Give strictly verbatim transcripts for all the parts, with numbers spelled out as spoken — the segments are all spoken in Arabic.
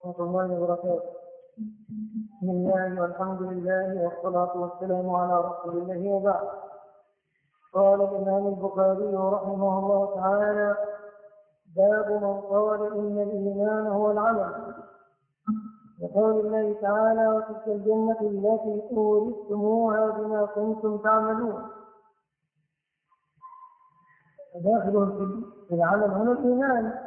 ورحمة الله وبركاته. بسم الله والحمد لله والصلاة والسلام على رسول الله وبعد. قال الإمام البخاري رحمه الله تعالى: باب من قال إن الإيمان هو العمل. وقول الله تعالى: وتلك الجنة التي أورثتموها بما كنتم تعملون. داخل في العمل هنا الإيمان.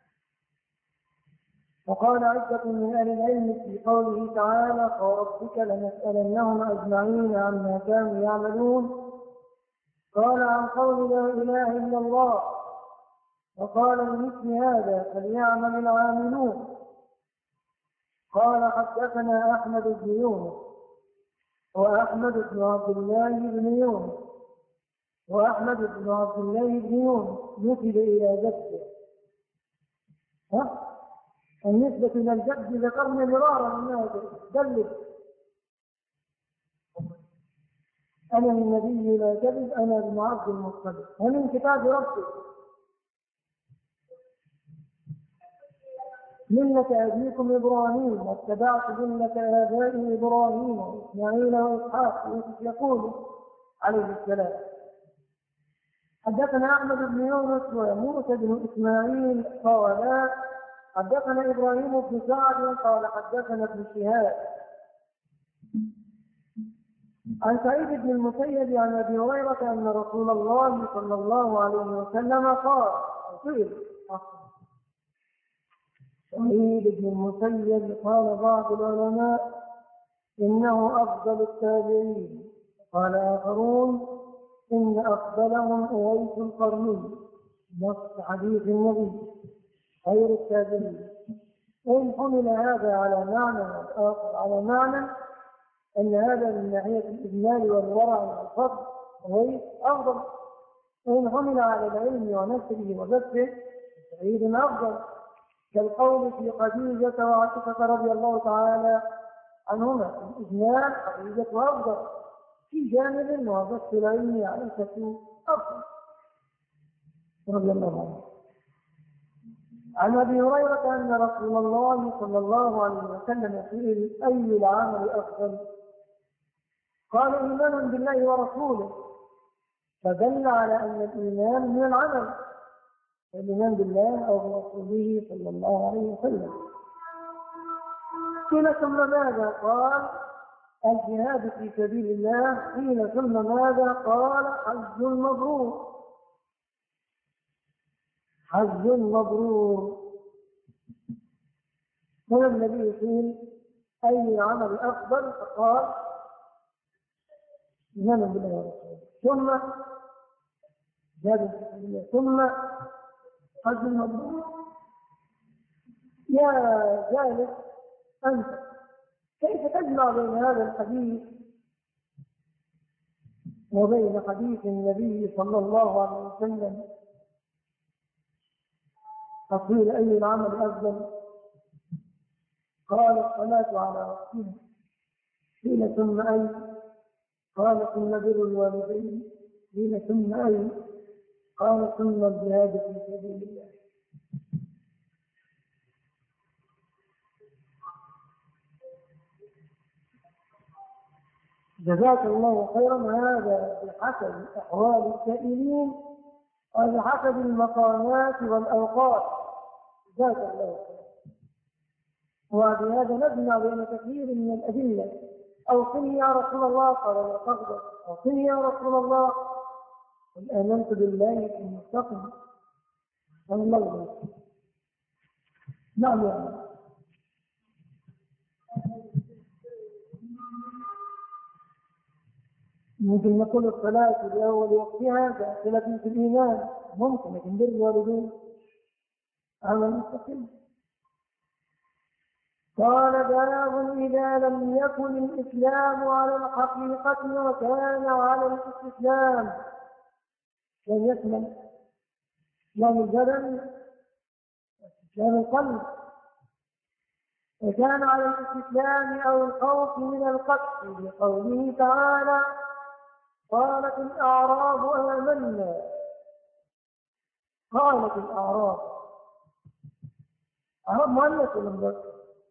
وقال عدة من أهل العلم في قوله تعالى: فوربك لنسألنهم أجمعين عما كانوا يعملون. قال عن قول لا إله إلا الله، وقال لمثل هذا فليعمل العاملون. قال: حدثنا أحمد بن يونس وأحمد بن عبد الله بن يونس وأحمد بن عبد الله بن يونس نسب إلى جده. ها؟ النسبة إلى الجد ذكرنا مرارا أنها تدلل. أنا النبي لا كذب، أنا ابن عبد المطلب، ومن كتاب ربك ملة أبيكم إبراهيم واتبعت ملة آبائي إبراهيم وإسماعيل وإسحاق يقول عليه السلام. حدثنا أحمد بن يونس وموسى بن إسماعيل قال حدثنا إبراهيم بن سعد قال حدثنا ابن شهاب عن سعيد بن المسيب عن أبي هريرة أن رسول الله صلى الله عليه وسلم قال: سعيد بن المسيب قال بعض العلماء إنه أفضل التابعين، قال آخرون إن أفضلهم أويس القرني، نص حديث النبي خير التابعين. إن حمل هذا على معنى والآخر على معنى أن هذا من ناحية الإجمال والورع والفضل أويس أفضل. إن حمل على العلم ونشره وبثه سعيد أفضل، كالقول في خديجة وعائشة رضي الله تعالى عنهما: الإجمال خديجة أفضل في جانب، وبث العلم عائشة أفضل رضي الله عنها. عن أبي هريرة أن رسول الله صلى الله عليه وسلم سئل: أي العمل أفضل؟ قال: إيمان بالله ورسوله، فدل على أن الإيمان من العمل، الإيمان بالله أو برسوله صلى الله عليه وسلم. قيل: ثم ماذا؟ قال: الجهاد في سبيل الله. قيل: ثم ماذا؟ قال: حج مبرور. حج مبرور. هنا النبي قيل: أي العمل أفضل؟ فقال: إيمان بالله ورسوله، ثم جهاد في سبيل الله، ثم حج مبرور. يا جالس أنت، كيف تجمع بين هذا الحديث وبين حديث النبي صلى الله عليه وسلم؟ فقيل: أي العمل أفضل؟ قال: الصلاة على وقتها. قيل: ثم أي؟ قال: ثم بر الوالدين. قيل: ثم أي؟ قال: ثم الجهاد في سبيل الله. جزاك الله خيرا. هذا بحسب أحوال السائلين وبحسب المقامات والأوقات. جزاك الله خيرا. وبهذا نجمع بين كثير من الأدلة. أوصني يا رسول الله، قال: لا تغضب. أوصني يا رسول الله، قل آمنت بالله ثم استقم. الله. نعم يا رب. ممكن نقول الصلاة في أول وقتها داخلة في الإيمان، ممكن، لكن بر الوالدين عمل مستقيم. قال: باب إذا لم يكن الإسلام على الحقيقة وكان على الاستسلام. لم يسلم إسلام البدن واستسلام القلب، وكان على الاستسلام أو الخوف من القتل، لقوله تعالى: قالت الأعراب آمنا. قالت الأعراب، أعراب مؤنث ولا مذكر؟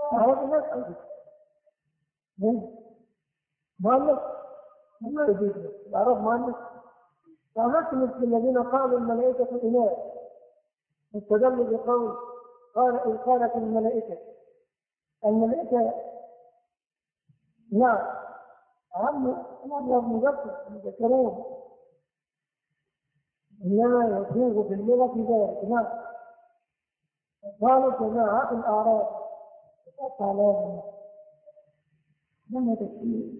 هذا الناس أيضا مؤلف ما يجوز العرب مؤلف. فعملت مثل الذين قالوا الملائكة إناث استدلوا بقول قال إن قالت الملائكة الملائكة نعم عم الله مذكر يذكرون إنما يسوغ في اللغة ذلك. نعم قالوا جماعة الأعراب تقطع لازم لما تكفير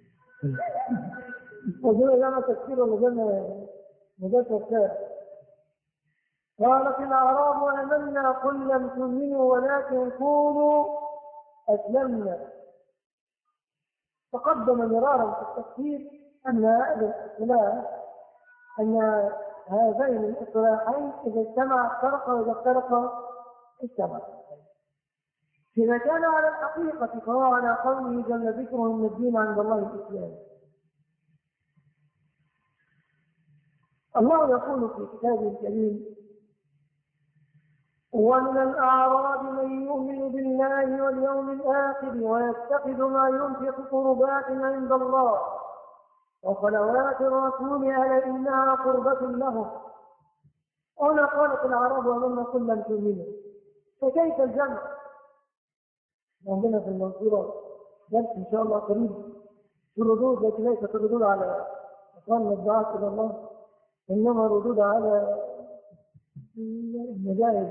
وجل لما تكفير ولا جمع مذكر ثالث. قالت الأعراب آمنا قل لم تؤمنوا ولكن قولوا أسلمنا. تقدم مرارا في التفسير أن هذا الاصطلاح أن هذين الاصطلاحين إذا اجتمع افترقا وإذا افترقا اجتمع. إذا كان على الحقيقة فهو على قوله جل ذكره من الدين عند الله الإسلام. الله يقول في كتابه الكريم ومن الأعراب من يؤمن بالله واليوم الآخر ويتخذ ما ينفق قربات عند الله وصلوات الرسول ألا إنها قربة لهم. هنا قالت الأعراب آمنا قل لم تؤمنوا. فكيف الجمع؟ عندنا في المنصورة درس إن شاء الله قريب في الردود، لكن ليست الردود على أقوال الدعاة إلى الله، إنما ردود على المجاهد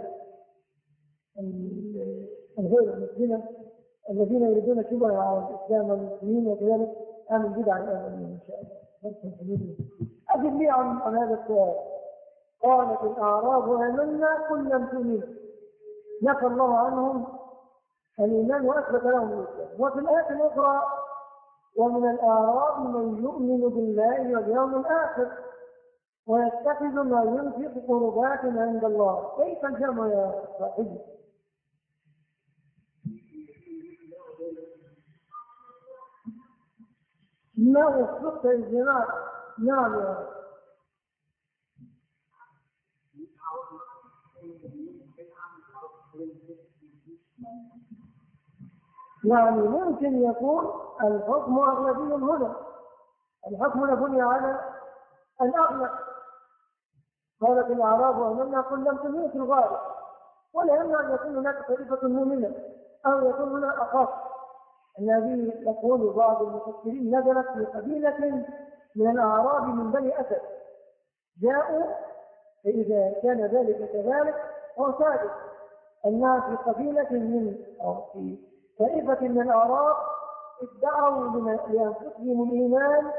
الغير المسلمة الذين يريدون شبهة على الإسلام والمسلمين وكذلك أهل البدع الآمنين إن شاء الله. أجب لي عن عن هذا السؤال. قالت الأعراب آمنا قل لم تؤمنوا. نفى الله عنهم الإيمان وأثبت لهم الإسلام. وفي الآية الأخرى ومن الأعراب من يؤمن بالله واليوم الآخر ويتخذ ما ينفق قربات عند الله. كيف الجمع يا صاحبي؟ ما وصفت الجماع؟ نعم يا يعني ممكن يكون الحكم أغلبي هنا. الحكم بني على الأغلب. قالت الأعراب آمنا قل لم تؤمنوا في الغالب، ولا يمنع أن يكون هناك طائفة مؤمنة أو يكون هنا أخف. الذي يقول بعض المفسرين نزلت في قبيلة من الأعراب من بني أسد جاءوا، فإذا كان ذلك كذلك هو ثابت أنها في قبيلة من أو في طائفة من الأعراب ادعوا لأنفسهم الإيمان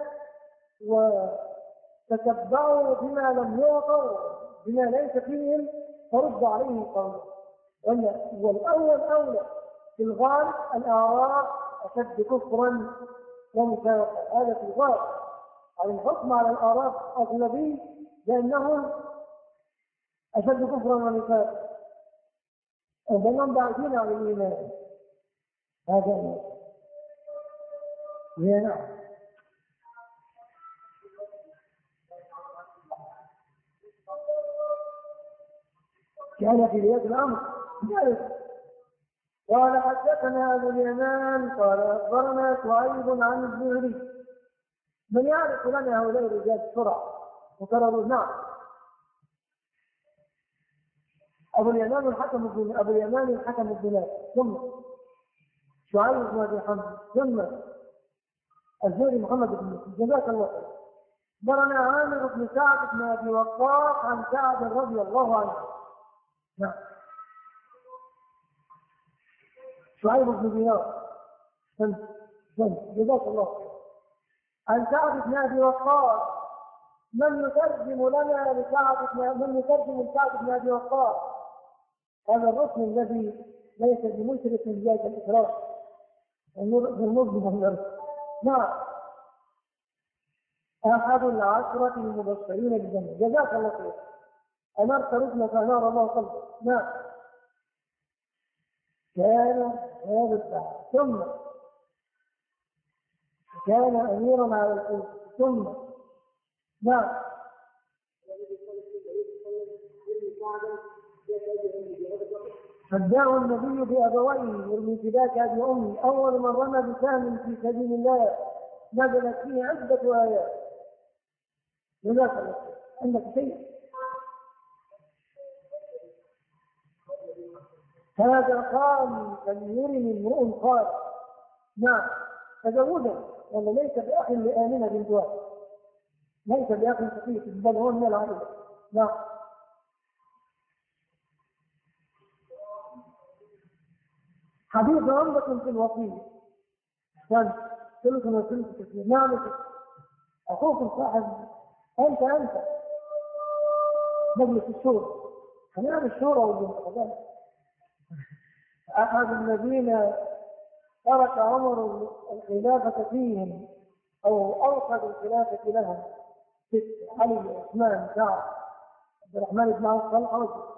وتتبعوا بما لم يعطوا بما ليس فيهم فرد عليهم قوله. والأول أولى في الغالب الأعراب أشد كفرا ونفاقا. هذا في الغالب على الحكم على الأعراب أغلبي لأنهم أشد كفرا ونفاقا وبنهم بعيدين عن الإيمان. هذا هو نعم. كان في بداية الأمر قال حدثنا أبو اليمان قال أخبرنا شعيب عن الزهري. من يعرف لنا هؤلاء الرجال بسرعة وقالوا نعم. أبو اليمان الحكم بن أبو اليمان الحكم بن ثم شعيب بن أبي حمد ثم الزهري محمد بن مسلم جزاك الله خير. أخبرنا عامر بن سعد بن أبي وقاص عن سعد رضي الله عنه. نعم. شعيب بن دينار جزاك الله خير. عن سعد بن أبي وقاص. من يترجم لنا لسعد بن من يترجم لسعد بن أبي وقاص؟ هذا الرسم الذي ليس بمشرك من جهة الإكرام المظلم من نعم. أحد العشرة المبشرين بالجنة جزاك الله خير. أمرت ركنك فأنار الله قلبه. نعم. كان هذا الساعة ثم كان أميرا على الكوفة ثم نعم. فداه النبي بأبويه يرمي فداك أبي أمي أول من رمى بسهم في سبيل الله نزلت فيه عدة آيات. لذلك عندك شيء هذا قال فليرني امرؤ قال نعم تزوجا ولا ليس بأخ لآمنة بنت وهب، ليس بأخ شقيق بل هو من العائلة. نعم. حديث عمدة في الوصية كان ثلث وثلث كثير. نعم أخوك صاحب أنت أنت مجلس الشورى خلينا الشورى والانتخابات. أحد الذين ترك عمر الخلافة فيهم أو أوقد الخلافة لهم ست علي عثمان سعد عبد الرحمن بن عوف الحوزي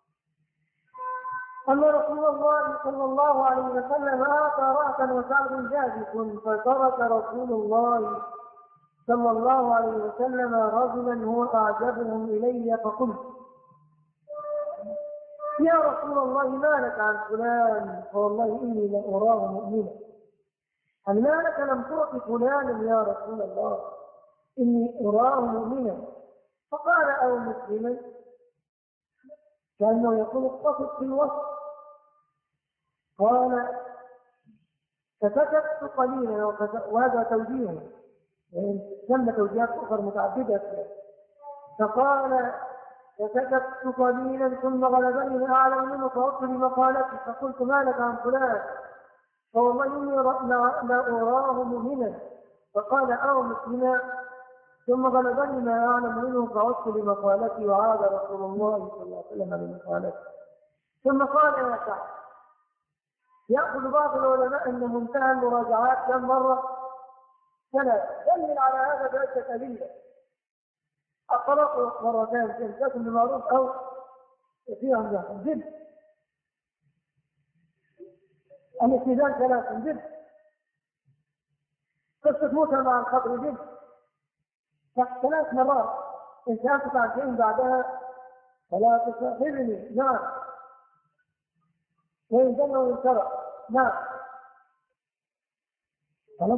أن رسول الله صلى الله عليه وسلم أعطى رأسا وسعد جاذب فترك رسول الله صلى الله عليه وسلم رجلا هو أعجبهم إلي فقلت يا رسول الله ما لك عن فلان فوالله إني لأراه مؤمنا. هل ما لك لم تعط فلانا يا رسول الله إني أراه مؤمنا؟ فقال أو مسلما كأنه يقول اقتصد في الوصف. قال فسكت قليلا وهذا توجيه ثم توجيهات أخرى متعددة. فقال فسكت قليلا ثم غلبني أعلم منه فأصل بمقالتي فقلت ما لك عن فلان فوالله إني لا أراه مؤمنا. فقال أو مسلما ثم غلبني ما أعلم منه فأصل بمقالتي وعاد رسول الله صلى الله عليه وسلم بمقالتي. ثم قال يا سعد يأخذ بعض العلماء أن منتهى المراجعات كم مرة؟ ثلاث. دلل على هذا بعدة أدلة. الطلاق مرتين إمساك بمعروف أو فيها مزاح جد. الاستئذان ثلاث جد. قصة موسى مع الخضر جد. ثلاث مرات إن سألتك عن شيء بعدها فلا تصاحبني. نعم. وإن جنة وإن سرق. نعم. خلاص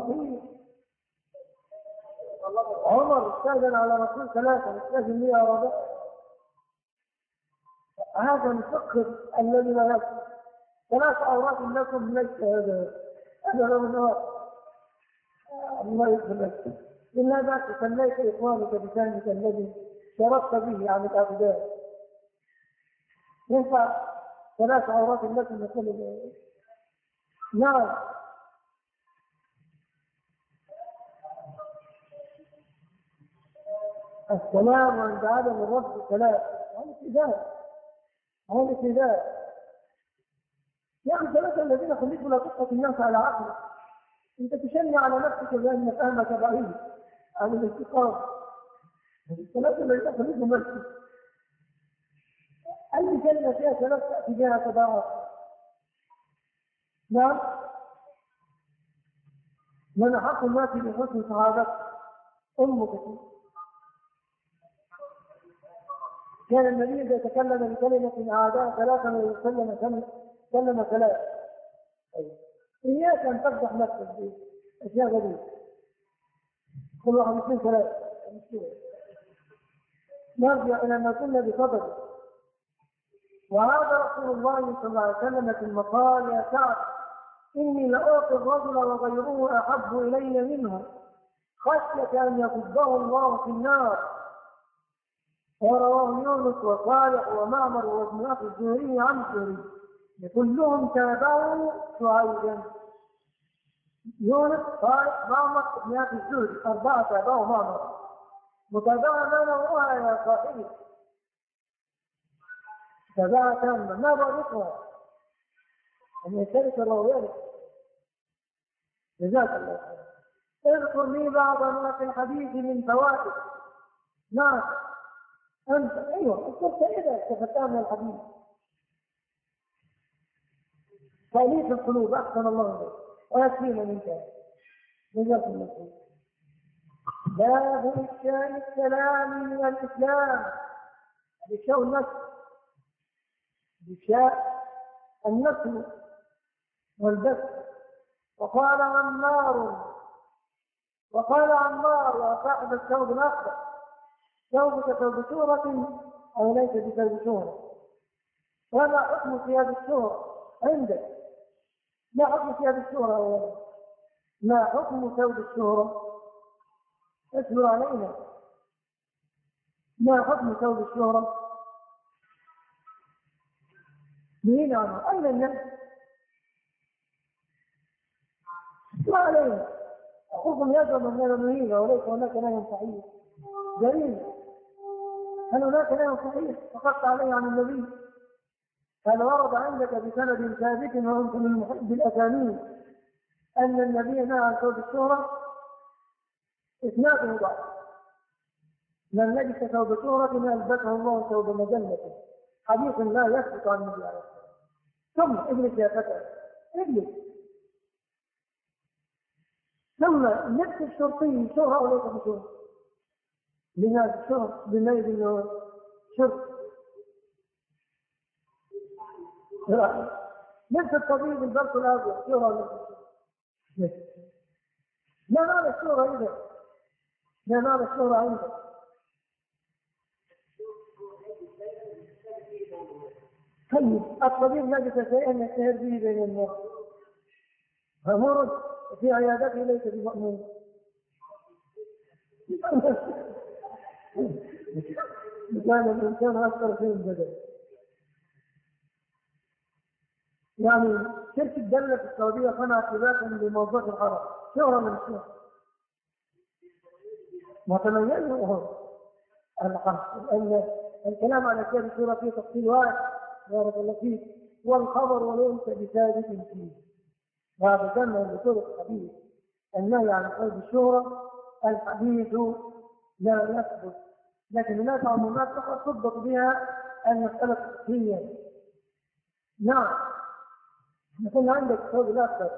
عمر استأذن على رسول ثلاثة استأذن لي يا رب. هذا الفقه الذي لا يكفي. ثلاث أوراق لكم ليس هذا هذا لو النهار الله يغفر لك. إلا ذاك سميت إخوانك بسانك الذي شرفت به عن الأبدان. ينفع ثلاث أوراق لكم لكل. نعم. السلام عند عدم الرد السلام هذا ابتداء هذا ابتداء. يا أخي ثلاثة الذين خليتوا لا تسقط الناس على عقلك. أنت تشنع على نفسك بأن فهمك بعيد عن الاستقامة. الثلاثة الذين خليتوا نفسك أي كلمة فيها ثلاث تأتي بها تضاعف. نعم. من أحق الناس بحسن صحابتك أمك. كان النبي إذا تكلم بكلمة أعادها ثلاثا ويسلم سلم ثلاث. إياك أن تفضح نفسك بأشياء غريبة. كل واحد اثنين ثلاث. نرجع إلى ما كنا بفضله. وهذا رسول الله صلى الله عليه وسلم في المقال يا سعد إني لأعطي الرجل وغيره أحب إلي منه خشية أن يصبه الله في النار. ورواه يونس وصالح ومعمر وابن أخي الزهري عن الزهري كلهم تابعوا شعيبا. يونس صالح معمر ابن أخي الزهري أربعة تابعوا معمر. متابعة ما نوعها يا صاحبي؟ تابعة تامة ما ضابطها أن يشترك الراويان. جزاك الله خير. اذكر لي بعض ما في الحديث من فوائد. نعم. أنت أيوة اذكر سيدة استفدتها من الحديث. تأليف القلوب أحسن الله إليك ويكفينا منك. جزاك الله خير. باب إفشاء السلام من الإسلام. إفشاء النفس. إفشاء النسل والبث. وقال عمار وقال عمار يا صاحب الثوب الأخضر ثوبك ثوب شهرة أو ليس بثوب شهرة؟ وما حكم ثياب الشهرة عندك؟ ما حكم ثياب الشهرة أولا؟ ما حكم ثوب الشهرة؟ اسمر علينا. ما حكم ثوب الشهرة؟ مين عنه؟ أين الناس؟ اسمر علينا. أخوكم يزعم أن هذا مهيبة وليس هناك نهي صحيح. جريمة. هل هناك نهي صحيح فقدت عليه عن النبي؟ هل ورد عندك بسند ثابت وأنت من محب الأسانيد أن النبي نهى عن ثوب الشهرة؟ إسناده ضعيف. من لبس ثوب شهرة ألبسه الله ثوب مجلة، حديث لا يثبت عن النبي عليه الصلاة والسلام. ثم اجلس يا فتى اجلس. ثم لبس الشرطي شهرة وليس بشهرة؟ لماذا الشهرة؟ بميل انه شرط. لبس الطبيب البرق الابيض شهرة وليس بشهرة؟ ما معنى الشهرة اذا؟ ما معنى الشهرة عندك؟ طيب الطبيب لبس شيئا يشتهر به بين الناس فمر في عيادته ليس بمأمون. كان الإنسان أكثر في البدن. يعني شركة دولة في السعودية صنعت لباسا لموظف الحرم شهرة من الشهر وتميزوا الحرب. أن الكلام على كتاب السورة فيه تفصيل واحد بارك الله فيك، والخبر وليس بثابت فيه. هذا جمع بطرق الحديث النهي عن قيد الشهرة. الحديث لا يثبت، لكن هناك عمومات فقط تضبط بها المسألة الفقهية. نعم يكون عندك الثوب الأخضر.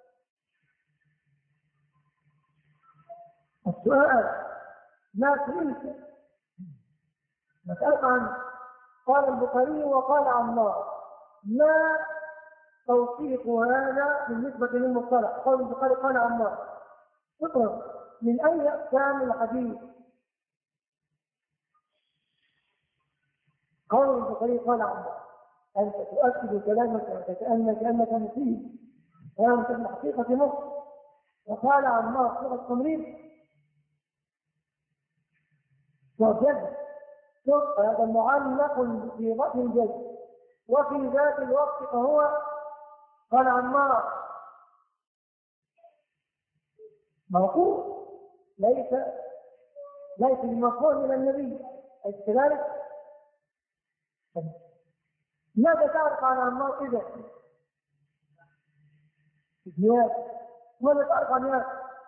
السؤال ما سئلت مسألة عنه. قال البخاري وقال عمار ما توثيق هذا بالنسبة للمصطلح؟ قال البخاري قال عمار اقرأ من أي أقسام الحديث؟ قال البخاري قال عمار أنت تؤكد كلامك وكأنك كأنك نسيت وأنت في الحقيقة مصر. وقال عمار صيغة تمريض وجد شوف هذا معلق بصيغة الجد وفي ذات الوقت فهو قال عمار موقوف ليس ليس بمفهوم الى النبي كذلك. ماذا تعرف عن عمار اذا؟ زياد. ماذا تعرف عن ياسر؟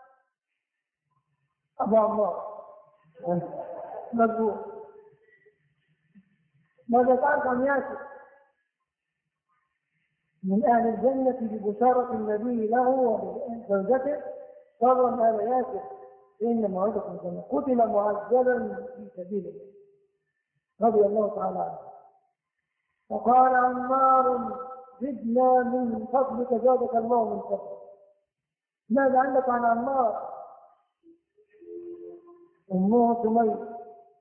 ابو عمار مجبور. ماذا تعرف عن ياسر؟ من أهل الجنة ببشارة النبي له وزوجته صبرا آل ياسر إن موعدكم الجنة قتل معذبا في سبيل الله رضي الله تعالى عنه. فقال عمار زدنا من فضلك زادك الله من فضلك. ماذا عندك عن عمار؟ أمه سمية.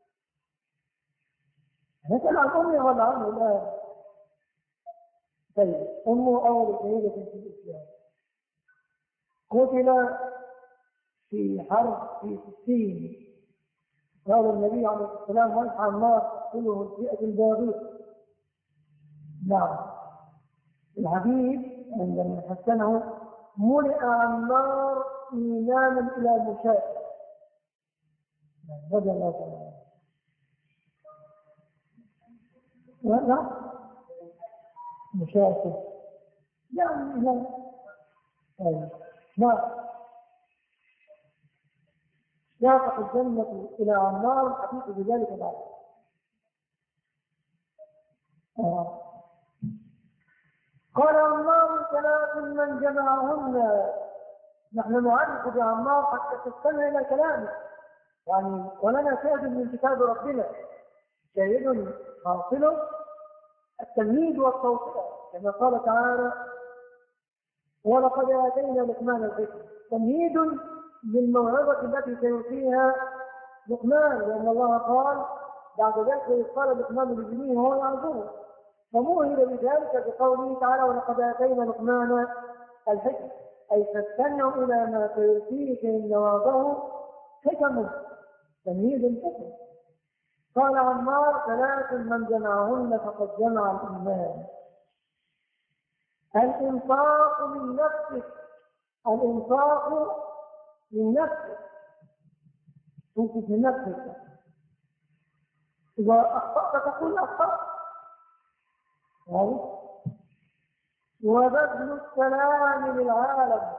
هل عن أمي ولا عنه الآن؟ طيب أمه أول شهيدة في الإسلام قتل في حرب في ستين. قال النبي عليه الصلاة والسلام وانحى عمار تقتله الفئة الباغية. نعم الحديث عندما حسنه ملئ عمار إيمانا إلى مشاة رضي الله تعالى عنه. مشاكل يعني لا ما شاقت الجنة إلى عمار حديث بذلك بعد. آه. قال عمار ثلاث من جمعهن. نحن نعرف بعمار حتى تستمع إلى كلامه يعني ولنا شاهد من كتاب ربنا شاهد حاصل التمهيد والتوصيل كما قال تعالى ولقد آتينا لقمان الحكمة، تمهيد للموعظة التي سيؤتيها لقمان، لأن الله قال بعد ذلك إذ قال لقمان لابنه وهو يعظه، فموهل بذلك بقوله تعالى ولقد آتينا لقمان الحكمة، أي فاستمعوا إلى ما سيؤتيه من مواعظه حكمه، تمهيد الحكم. قال عمار ثلاث من جمعهن فقد جمع الإيمان: الإنفاق من نفسك، الإنفاق من نفسك، تنفق من نفسك، إذا أخطأت تقول أخطأت، وبذل السلام للعالم،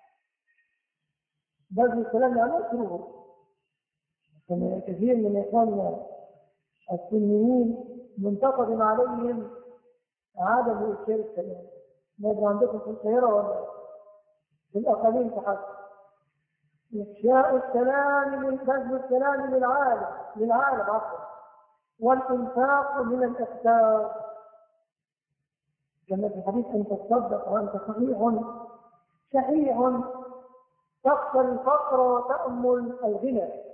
بذل السلام يعني مكروه، كثير من إخواننا السنيين منتقد عليهم عدم إشارة السلام. ماذا عندكم في القاهرة ولا في الأقاليم تحت؟ إفشاء السلام، بذل السلام للعالم للعالم عفوا، والإنفاق من الإحسان، كما في حديث أن تصدق وأنت صحيح شحيح تخشى الفقر وتأمل الغنى.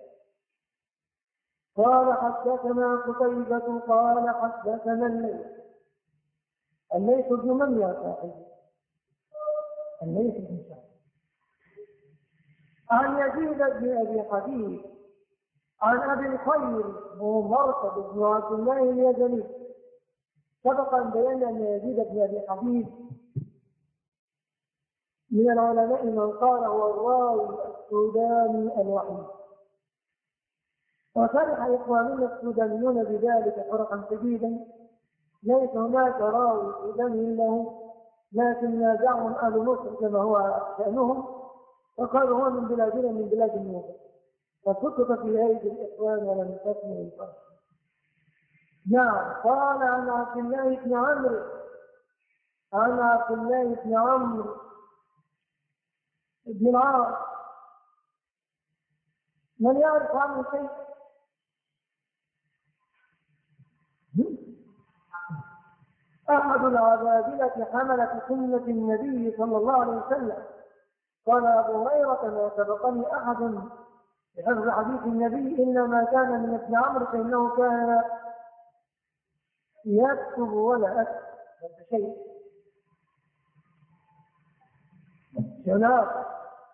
قال حدثنا قتيبة قال حدثنا الليث، الليث بن من يا صاحبي؟ الليث بن سعد عن يزيد بن أبي حبيب عن أبي الخير هو مرثد بن عبد الله اليزني. سبق أن بينا أن يزيد بن أبي حبيب من العلماء من قال هو الراوي السوداني الوحيد، وفرح إخواننا السودانيون بذلك فرحا شديدا، ليس هناك راوي سوداني له، لكن نازعهم أهل مصر كما هو شأنهم، وقالوا هو من بلادنا من بلاد النوبة، فسقط في أيدي الإخوان ولم تكمل الفرق. نعم. قال عن عبد الله بن عمرو عن عبد الله بن عمرو بن العاص، من يعرف عنه شيء؟ أحد العبادلة حملة سنة النبي صلى الله عليه وسلم. قال أبو هريرة ما سبقني أحد بحفظ حديث النبي إلا ما كان من ابن عمرو فإنه كان يكتب ولا أكتب شيء. جناب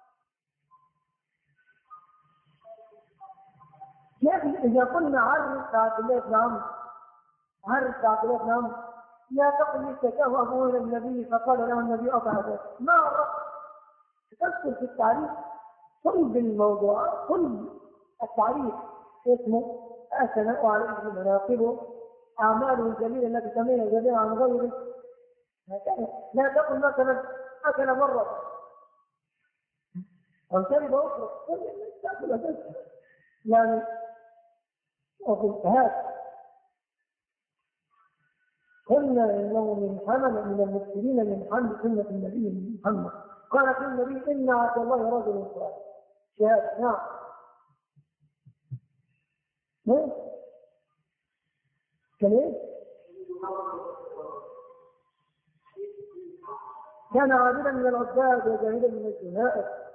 كيف إذا قلنا عرف عبد الله بن عمرو عرف عبد الله بن عمرو لا تقل اشتكاه أبوه إلى النبي فقال له النبي أطع ذلك، ما عرف تذكر في التعريف صلب الموضوع، صلب التعريف اسمه أثناء عليه مناقبه أعماله الجميلة التي تميز بها عن غيره. لا تقل مثلا أكل مرة أو شرب أخرى يعني وفي هذا قلنا إنه من حمل من المسلمين من حمل سنة النبي محمد. قال في النبي إن عبد الله رجل صالح شهادة. نعم نعم كلام كان عابدا من العباد وجاهدا من الزهائر.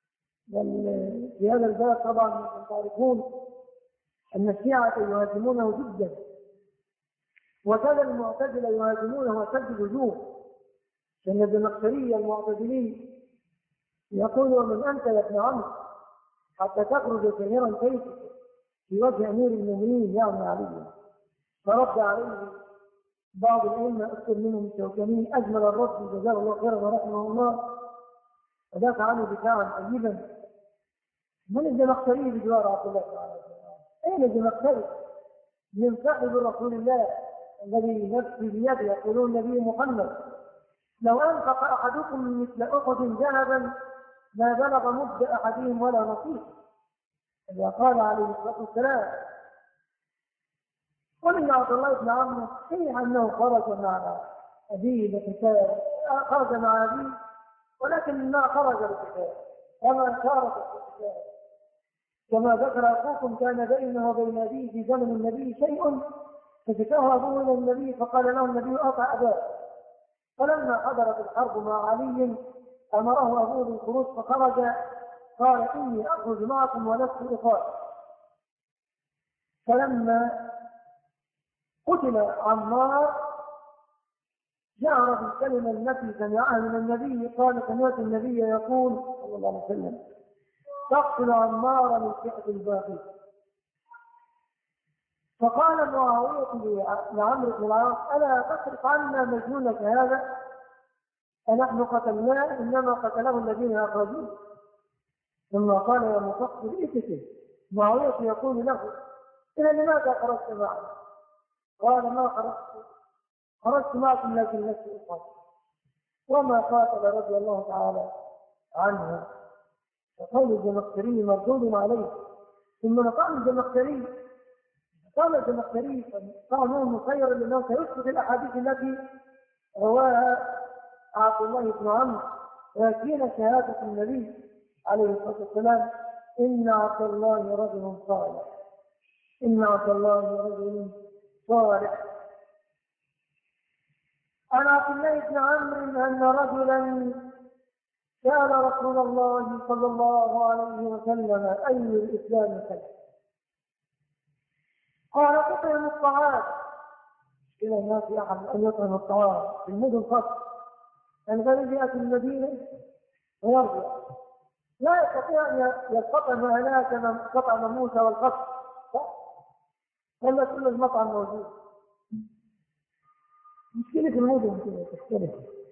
في هذا الباب طبعا تعرفون أن الشيعة يهاجمونه جدا، وكان المعتزلة يهاجمونه أشد الهجوم، لأن الزمخشري المعتزلي يقول ومن أنت يا ابن عمرو حتى تخرج شهيرا كيفك في وجه أمير المؤمنين يعني علي. فرد عليه بعض الأئمة أكثر منهم الشوكاني أجمل الرد جزاه الله خيرا ورحمه الله، ودافع عنه دفاعا طيبا. من الزمخشري بجوار عبد الله بن عمرو؟ أين الزمخشري؟ من صاحب رسول الله الذي نفسي بيده يقولون النبي محمد لو أنفق أحدكم مثل أحد ذهبا ما بلغ مد أحدهم ولا نصيب. إذا قال عليه الصلاة والسلام قل إن عبد الله بن عمرو صحيح أنه خرج مع أبيه لقتال، خرج مع أبيه ولكن ما خرج لقتال وما شارك في القتال، كما ذكر أخوكم كان بينه وبين أبيه في زمن النبي شيء فشكاه أبوه إلى النبي فقال له النبي أطع أباه فلما حضرت الحرب مع علي أمره أبوه بالخروج فخرج، قال إني أخرج معكم ولست أقاتل. فلما قتل عمار جهر بالكلمة التي سمعها من النبي، قال سمعت النبي يقول صلى الله عليه وسلم تقتل عمار من فئة الباقي. فقال معاوية لعمرو بن العاص ألا تصرف عنا مجنونك هذا أنحن قتلناه إنما قتله الذين أخرجوه. ثم قال يا مفكر اتكل. معاوية يقول له إذا لماذا خرجت معنا؟ قال ما خرجت خرجت معكم لكن لست أقاتل. وما قاتل رضي الله تعالى عنه. فقول الزمخشري مردود عليه. ثم نقام الزمخشري قال الزمخشري قال هو مسير لأنه سيثبت الأحاديث التي رواها عبد الله بن عمرو ويكفينا شهادة النبي عليه الصلاة والسلام إن عبد الله رجل صالح إن عبد الله رجل صالح. عن عبد الله بن عمرو أن رجلا سأل رسول الله صلى الله عليه وسلم أي الإسلام خير؟ قال تطعم الطعام. إلى الناس أحد أن يطعم الطعام في المدن فقط. الغريب يأتي المدينة ويرجع لا يستطيع أن يستطعم هناك من استطعم موسى والخصر ولا كل المطعم موجود. مشكلة المدن كده تختلف.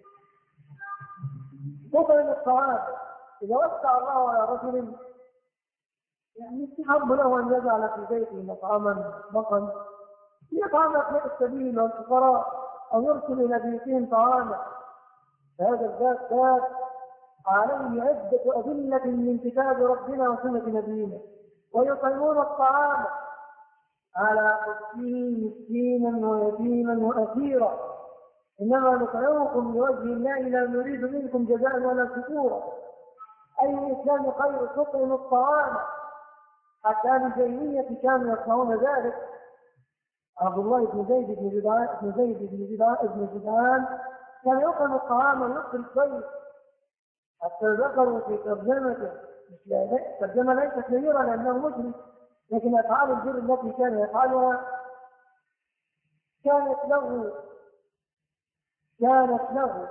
تطعم الطعام إذا وسع الله على رجل يعني يستحب له أن يجعل في بيته مطعما مطعم يطعم أبناء السبيل والفقراء أو يرسل إلى بيتهم طعاما. فهذا الباب باب عليه عدة أدلة من كتاب ربنا وسنة نبينا. ويطعمون الطعام على حبه مسكينا ويتيما وأسيرا إنما نطعمكم لوجه الله لا نريد منكم جزاء ولا شكورا. أي الإسلام خير تطعم الطعام. حتى الجاهلية كانوا يصنعون ذلك. عبد الله بن زيد بن جدعان بن زيد بن جدعان بن جدعان كان يطعم الطعام ويطعم الضيف حتى ذكروا في ترجمته مش ترجمة ليست كبيرة لأنه مشرك لكن أفعال البر التي كان يفعلها كانت له كانت له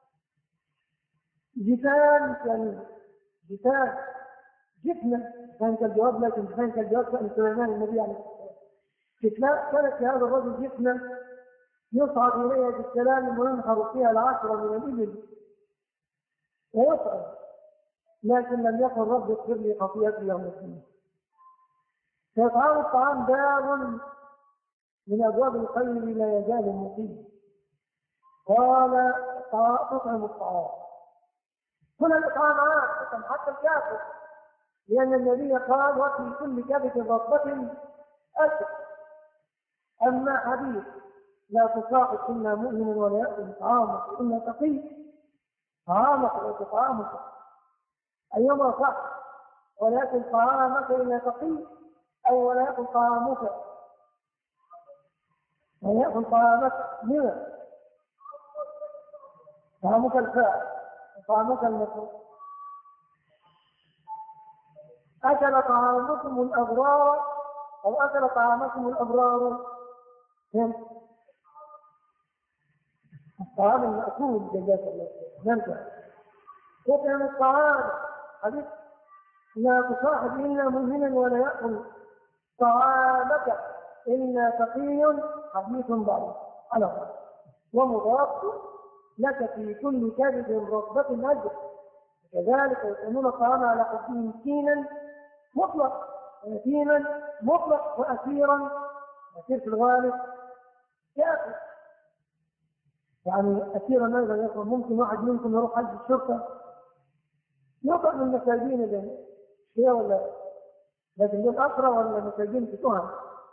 جفان كان جفان جفنة كان كالجواب لكن جفان كالجواب كان سليمان النبي عليه الصلاة والسلام. كانت في هذا الرجل جفنة يصعد إليها بالسلام وينحر فيها العشرة من الإبل ويصعد لكن لم يقل رب اغفر لي خطيئتي يوم الدين. فإطعام الطعام باب من أبواب الخير لا يزال مقيم. قال تطعم الطعام هنا الإطعام عام حتى الكافر لأن النبي قال وفي كل كبد رطبة أشر. أما حديث لا تصاحب إلا مؤمن ولا يأكل طعامك إلا تقي طعامك ولا طعامك أيما صح ولا يأكل طعامك إلا تقي أي ولا يأكل طعامك ولا يأكل طعامك لما طعامك الفاء طعامك المكروه. أكل طعامكم الأبرار أو أكل طعامكم الأبرار الطعام المأكول جزاك الله نرجع تطعم الطعام حديث لا تصاحب إلا مؤمنا ولا يأكل طعامك إلا تقي حديث ضعيف على الله ومضاف لك في كل كبد رطبة أجر. كذلك يطعمون الطعام على حبه مسكينا مطلق ويتيما مطلق وأسيرا أسير في الغالب كافر يعني أسيرا ماذا يقول ممكن واحد منكم يروح حج الشرطة يطعم المساجين اللي هي ولا لكن دول أسرى ولا مساجين في تهم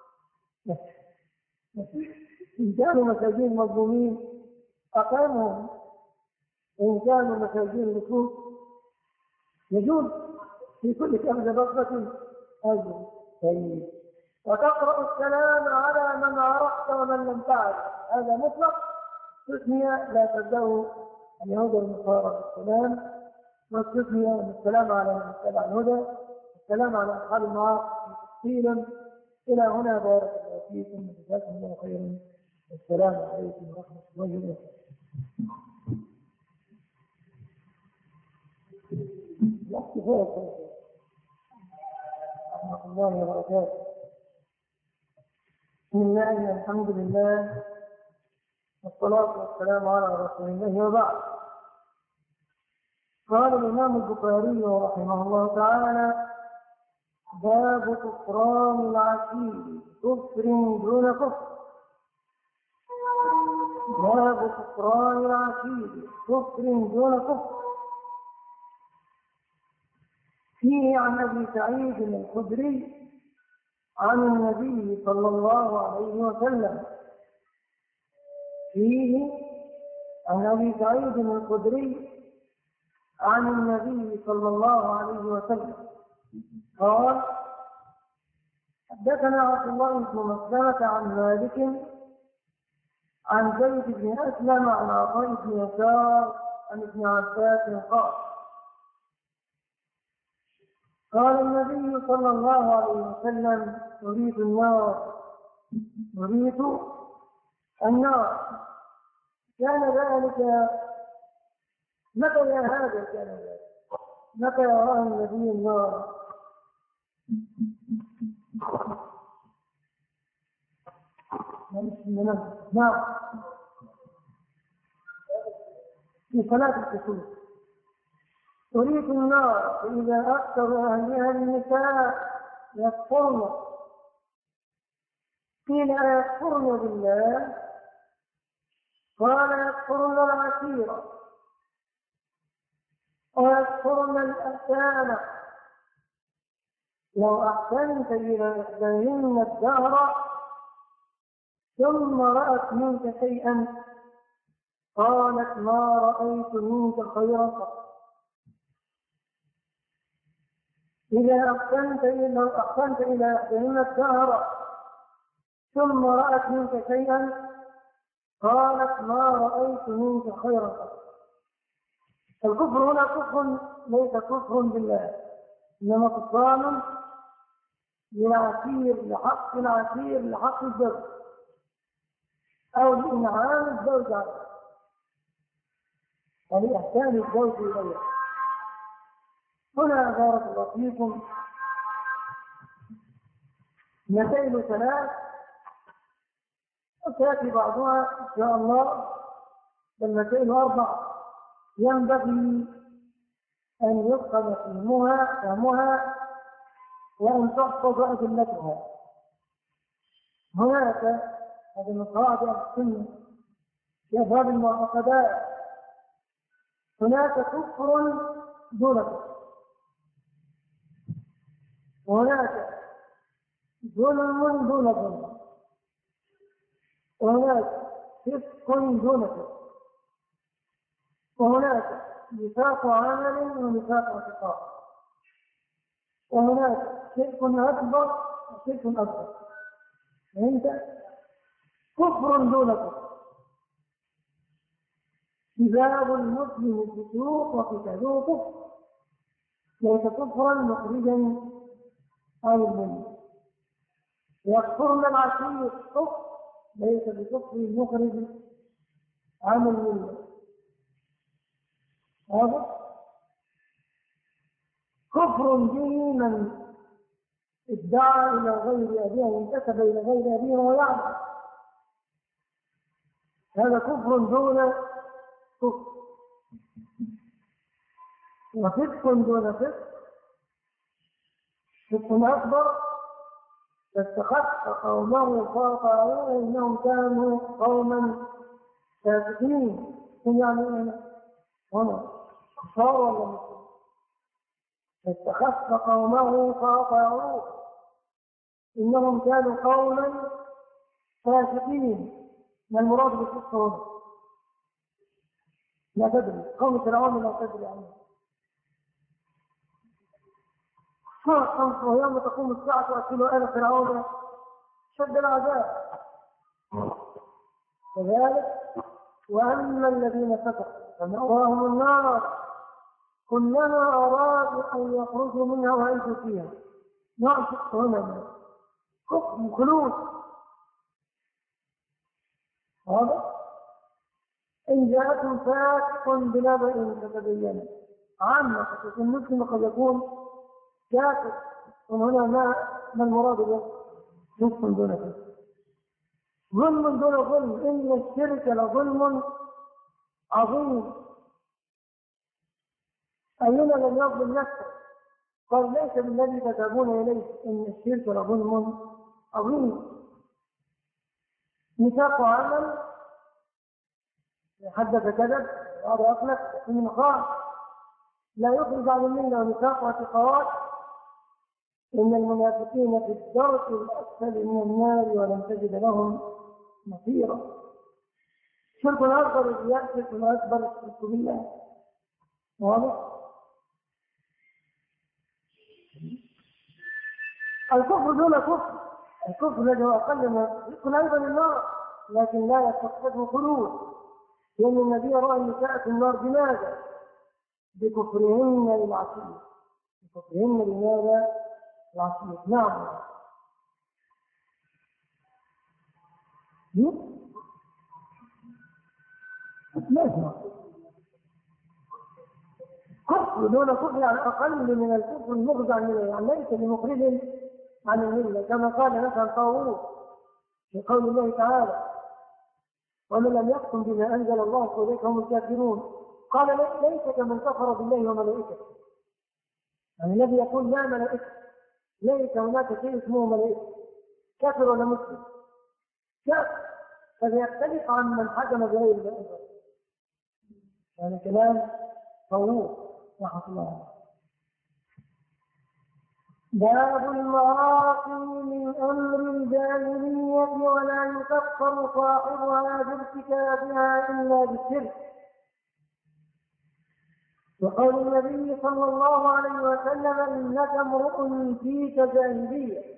إن كانوا مساجين مظلومين أقامهم إن كانوا مساجين لسوق يجوز في كل كبد رطبة أجر. طيب وتقرأ السلام على من عرفت ومن لم تعرف هذا مطلق التثنية لا تبدأ اليهود والنصارى بالسلام، والتثنية السلام على من اتبع الهدى، السلام على أصحاب المعاصي تفصيلا. إلى هنا بارك الله فيكم وجزاكم الله خيرا. السلام عليكم ورحمة الله وبركاته. ورحمة الله وبركاته. بسم الله الحمد لله والصلاة والسلام على رسول الله وبعد. قال الإمام البخاري رحمه الله تعالى: باب كفران العشير كفر دون كفر. باب كفران العشير كفر دون كفر. فيه عن أبي سعيد الخدري عن النبي صلى الله عليه وسلم فيه عن أبي سعيد الخدري عن النبي صلى الله عليه وسلم قال: حدثنا عبد الله بن مسلمة عن مالك عن زيد بن أسلم عن عطاء بن يسار عن ابن عباس قال: قال النبي صلى الله عليه وسلم: أريد النار أريد النار. كان ذلك متى يا هذا كان ذلك متى يراه النبي النار؟ نعم، في صلاة الكسوف. أريد النار فإذا أكثر أهلها النساء يكفرن. قيل: أيكفرن بالله؟ قال: يكفرن العشيرة ويكفرن الأحسان. لو أحسنت إلى إحداهن الدهر ثم رأت منك شيئا قالت: ما رأيت منك خيرا قط. إذا أحسنت لو أحسنت إلى إحداهن الدهر ثم رأت منك شيئا قالت: ما رأيت منك خيرا قط. الكفر هنا كفر ليس كفر بالله، إنما كفران للعشير لحق العشير لحق الزوج أو لإنعام الزوج عليه ولإحسان الزوج إليه. هنا بارك الله فيكم مسائل ثلاث وسيأتي بعضها إن شاء الله، والمسائل أربع ينبغي أن يفهم فهمها فهمها وأن تحفظ أدلتها. هناك هذا من قواعد السنة في أبواب المعتقدات. هناك كفر دون كفر، وهناك ظلم دون ظلم، وهناك فسق دون فسق، وهناك نفاق عمل ونفاق اعتقاد، وهناك شرك أكبر وشرك أكبر. فهمت؟ كفر دون كفر. كذاب المسلم الفسوق وقتاله كفر، ليس كفرا مخرجا عن المله. يكفرن العشير كفر ليس بكفر مخرج عن المله. هذا كفر به من ادعى إلى غير أبيه وانتسب إلى غير أبيه ويعلم، هذا كفر دون كفر. وفسق دون فسق، فسق أكبر فاستخف قومه فاطاعوه إنهم كانوا قوما فاسقين. يعني هنا كفار ولا مسلم؟ فاستخف قومه فاطاعوه إنهم كانوا قوما فاسقين. ما المراد بالفسق هنا؟ لا تدري. قوم فرعون لا تدري عنه. فرق ويوم تقوم الساعة وأكلوا آل فرعون شد العذاب. كذلك وأما الذين كفروا فمأواهم النار كلما أرادوا أن يخرجوا منها وأنتم فيها. نعم هنا كفر خلود. هذا إن جاءكم فاسق بنبأ فتبينوا. عامة المسلم قد يكون كافر، وهنا ما ما المراد به؟ نصف دون كفر، ظلم دون ظلم. إن الشرك لظلم عظيم. أينا لم يظلم نفسه؟ قال ليس بالذي تذهبون إليه، إن الشرك لظلم عظيم. نفاق عمل، حدث كذب هذا أخلق من خاص لا يخرج عن المله. ونفاق اعتقاد، إن المنافقين في الدرك الأسفل من النار ولن تجد لهم نصيرا. شرك أكبر الرياء، شرك أكبر الشرك بالله. واضح؟ الكفر دون كفر، الكفر الذي هو أقل ما يدخل أيضا النار، لكن لا يستقبله خلود، لأن النبي رأى النساء في النار. بماذا؟ بكفرهن للعصية، بكفرهن لماذا؟ العصية. نعم. لا اسمع كفر دون كفر، يعني أقل من الكفر المخرج عن الملة، يعني ليس بمخرج عن الملة، كما قال مثلا طاووس في قول الله تعالى: ومن لم يحكم بما أنزل الله فأولئك هم الكافرون. قال ليس كمن كفر بالله وملائكته، يعني الذي يقول لا ملائكة، ليس هناك شيء اسمه ملائكة، كافر ولا مسلم؟ كافر، فليختلف عن من حكم بغير الله. هذا كلام طاووس رحمه الله. باب المعاصي من أمر الجاهلية، ولا يكفر صاحبها بارتكابها إلا بالشرك. وقال النبي صلى الله عليه وسلم: إنك امرؤ فيك جاهلية.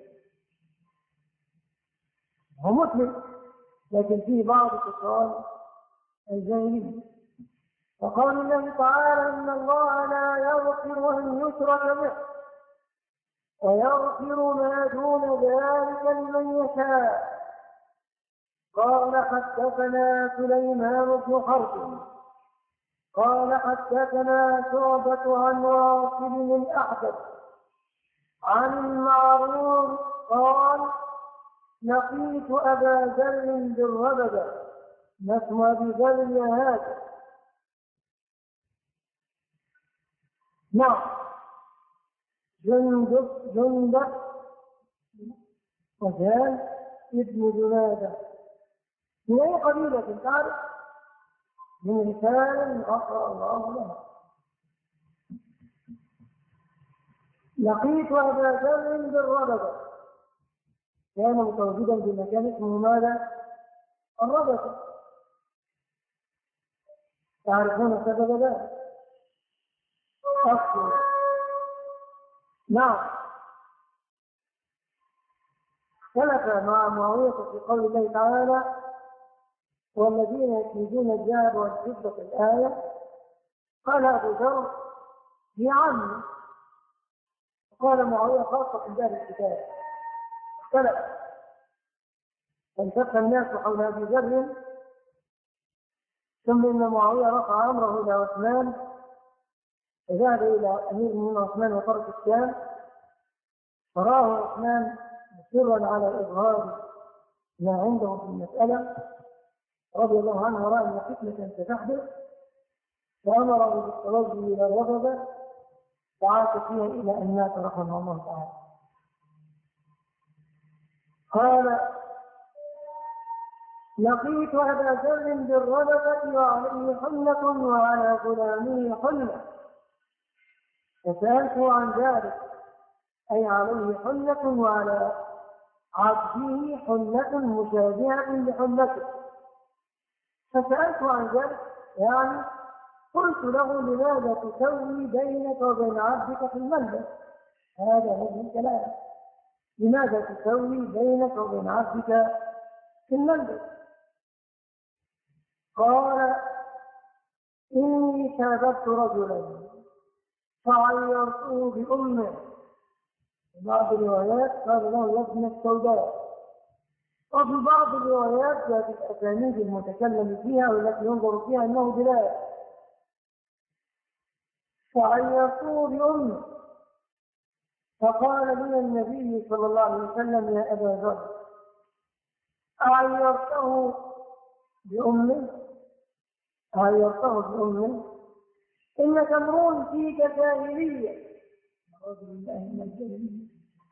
هو مسلم لكن فيه بعض خصال الجاهلية. وقال الله تعالى: إن الله لا يغفر أن يشرك به ويغفر ما دون ذلك لمن يشاء. قال: حدثنا سليمان بن حرب قال: حدثنا شعبة عن واصل الأحدث عن المعروف قال: لقيت أبا ذر بالربدة. ما اسم أبي ذر هذا؟ نعم، جندب جندب وزال ابن جنادة. من أي قبيلة تعرف؟ من رسال غفر الله له. لقيت أبا ذر بالربدة، كان متواجدا بمكان اسمه ماذا؟ الربدة. تعرفون سبب ذلك؟ أصل. نعم، اختلف مع معاوية في قول الله تعالى: والذين يكنزون الذهب والفضة الآية. قال أبو ذر: هي عامة. وقال معاوية: خاصة في ذلك الكتاب. اختلف، فانتفى الناس حول أبي ذر، ثم إن معاوية رفع أمره إلى عثمان، فذهب إلى أمير المؤمنين عثمان وترك الشام، فراه عثمان مصرا على إظهار ما عنده في المسألة رضي الله عنه، ورأى أن فتنة ستحدث، فأمره بالتوجه إلى الربدة، فعاش فيها إلى أن مات رحمه الله تعالى. قال: لقيت أبا ذر بالربدة وعليه حلة وعلى غلامه حلة، فسألته عن ذلك، أي عليه حلة وعلى عبده حلة مشابهة لحلته. فسألته عن ذلك، يعني قلت له: لماذا تسوي بينك وبين عبدك في الملبس؟ هذا هو الكلام، لماذا تسوي بينك وبين عبدك في الملبس؟ قال إني كذبت رجلا فعيرته بأمه. بعض الروايات قال له يا ابن السوداء، وفي بعض الروايات ذات الأسانيد المتكلم فيها والتي ينظر فيها أنه بلال، فعيرته بأمه. فقال لي النبي صلى الله عليه وسلم يا أبا ذر أعيرته بأمه أعيرته بأمه إنك امرؤ فيك جاهلية. أعوذ بالله من الجاهلية.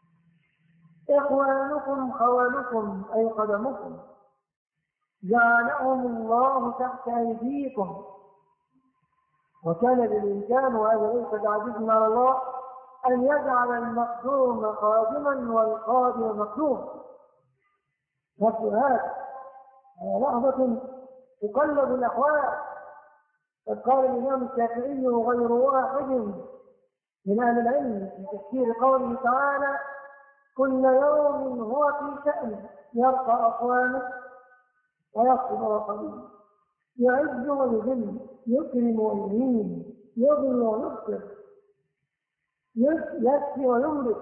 إخوانكم خوالكم أي قدمكم جعلهم الله تحت أيديكم، وكان بالإمكان وهذا ليس بعزيز على الله أن يجعل المخدوم خادما والخادم مخدوم. نفس هذا لحظة تقلب الأحوال. قد قال الإمام الشافعي وغير واحد من أهل العلم في تفسير قوله تعالى كل يوم هو في شأن يرقى أقوامه ويخطب وقبيله، يعز ويذل، يكرم ويهين، يضل ويبصر، يسقي ويملك.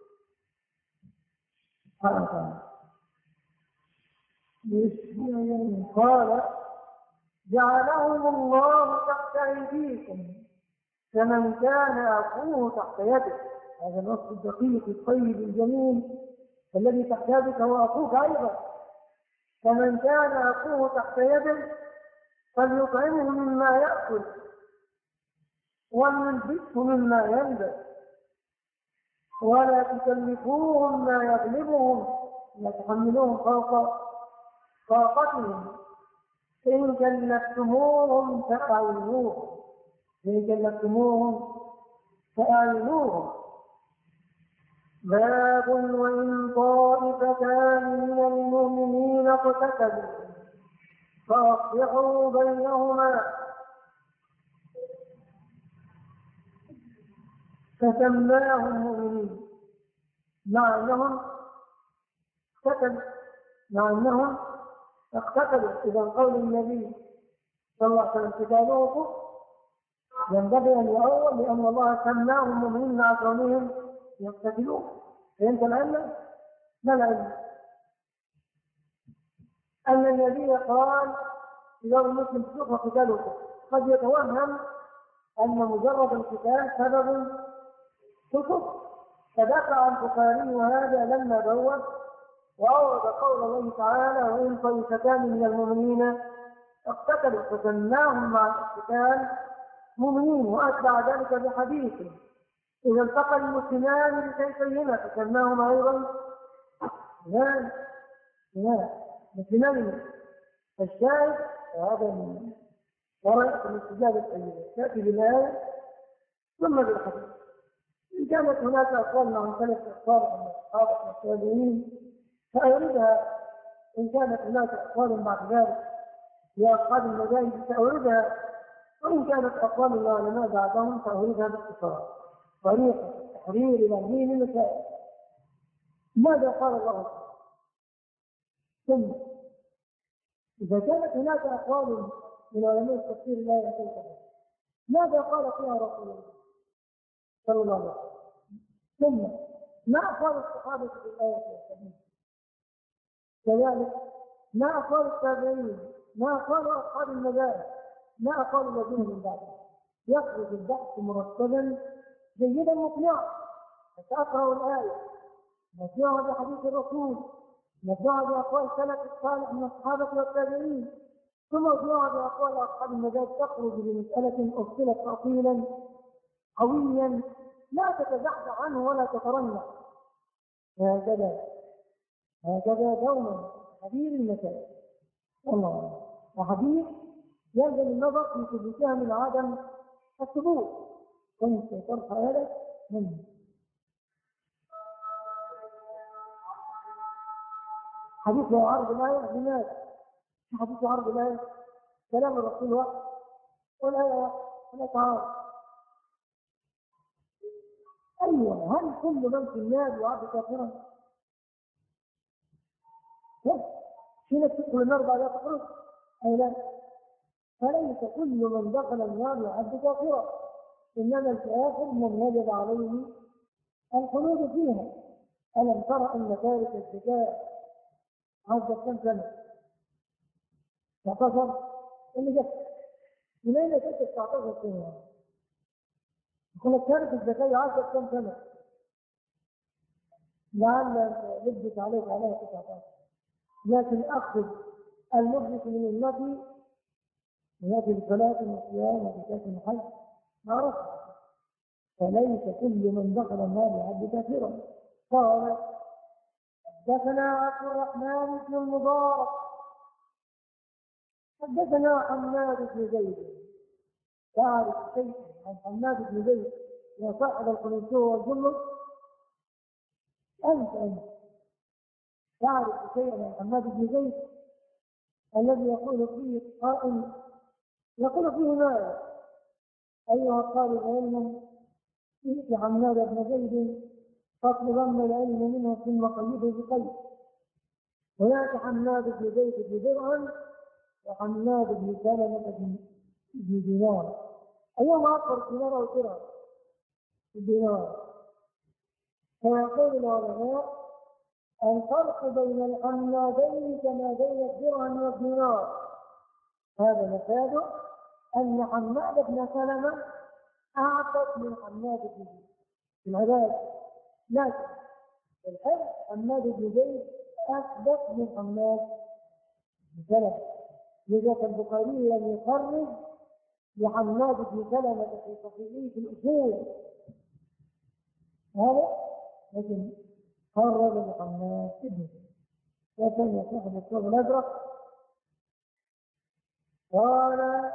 قال جعلهم الله تحت أيديكم كمن كان أخوه تحت يده. هذا النص الدقيق الطيب الجميل الذي تحت يدك هو أخوك أيضا. كمن كان أخوه تحت يده فليطعمه مما يأكل وليلبسه مما يلبس ولا تكلفوهم ما يغلبهم، لا تحملوهم فوق طاقتهم. إن كلفتموهم فأعينوهم إن كلفتموهم فأعينوهم. باب وإن طائفتان من المؤمنين اقتتلوا فأصلحوا بينهما فسماهم مؤمنين مع أنهم اقتتلوا مع أنهم اقتتلوا. إذا قول النبي صلى الله عليه وسلم قتالهم ينبغي أن يؤول لأن الله سماهم مؤمنين مع كونهم يقتتلون. فهمت العلة؟ ما العلة؟ أن النبي قال إذا المسلم سوف قتاله قد يتوهم أن مجرد القتال سبب كفر، فدفع البخاري وهذا لما بوب وأورد قول الله تعالى وإن طائفتان من المؤمنين اقتتلوا فسماهم مع الاقتتال مؤمنين، وأتبع ذلك بحديث إذا التقى المسلمان بسيفيهما فسماهما أيضا لا لا مسلمين. الشاهد وهذا من وراء الاستجابة الطيبة تأتي بالآية ثم بالحديث. إن كانت هناك أقوال مع ثلاث أقوال عن الصحابة والتابعين فأوردها، إن كانت هناك أقوال بعد ذلك لأصحاب المذاهب فأوردها، وإن كانت أقوال العلماء بعدهم فأوردها باختصار. طريقة تحرير الدين المسائل. ماذا قال الله تعالى؟ ثم إذا كانت هناك أقوال من علماء التفسير لا يعتبر ماذا قال فيها رسول الله صلى الله عليه وسلم؟ ثم ما أقوال الصحابة في الآية والحديث؟ كذلك ما أقوال التابعين؟ ما أقوال أصحاب المذاهب؟ ما أقوال الذين من بعدهم؟ يخرج البحث مرتبا جيدا مقنعا. فتقرأ الآية نتبعها بحديث الرسول، نتبعها بأقوال سلف الصالح من الصحابة والتابعين، ثم نتبعها بأقوال أصحاب المذاهب تخرج بمسألة أصلت تأصيلا قويا لا تتزحزح عنه ولا تترنح. هكذا هكذا دوما حديث المسائل والله وحديث يلزم النظر في ثبوتها من عدم الثبوت. كنت ترفع هذا منه. حديث عرض الآية لماذا؟ حديث عرض الآية كلام الرسول واحد والآية لا تعارض. أيوة، هل كل من في النار يعد كافرا؟ لا، في ناس تدخل النار بعد لا تخرج أي لا؟ فليس كل من دخل النار يعد كافرا، إنما الكافر من وجب عليه الخلود فيها. ألم تر أن تارك الزكاة عدد كم سنة؟ تسعتاشر اللي جت من أين جت تسعتاشر سنة؟ يقول لك تارك الزكاة عدد كم سنة؟ لعل لبس عليك عليها تسعتاشر، لكن أخذ المخلص من النبي ويأتي بصلاة وصيام وزكاة وحج معروف. فليس كل من دخل النار يعد كافرا. قال حدثنا عبد الرحمن بن المبارك حدثنا حماد بن زيد. تعرف شيء عن حماد بن زيد وصاحب القنيسوة والجمل؟ أنت أنت تعرف شيئا عن حماد بن زيد الذي يقول فيه قائل يقول فيه ماذا؟ أيها الطالب علم ائت حماد بن زيد فاطلبن العلم منه ثم قيده بقيد. هناك حماد بن زيد بن درهم وحماد بن سلمة بن دينار، أيهما أكثر دينار أو درهم؟ الدينار. فيقول العلماء الفرق بين الحمادين كما بين الدرهم والدينار. هذا مفاده أن حماد بن سلمة أعطت من حماد بن زيد في العبادة، لكن في الحج حماد بن زيد أثبت من حماد بن سلمة. لذلك البخاري لم يخرج لحماد بن سلمة في صحيحه في الأصول هذا، لكن خرج لحماد بن زيد. وكان صاحب الثوب الأزرق قال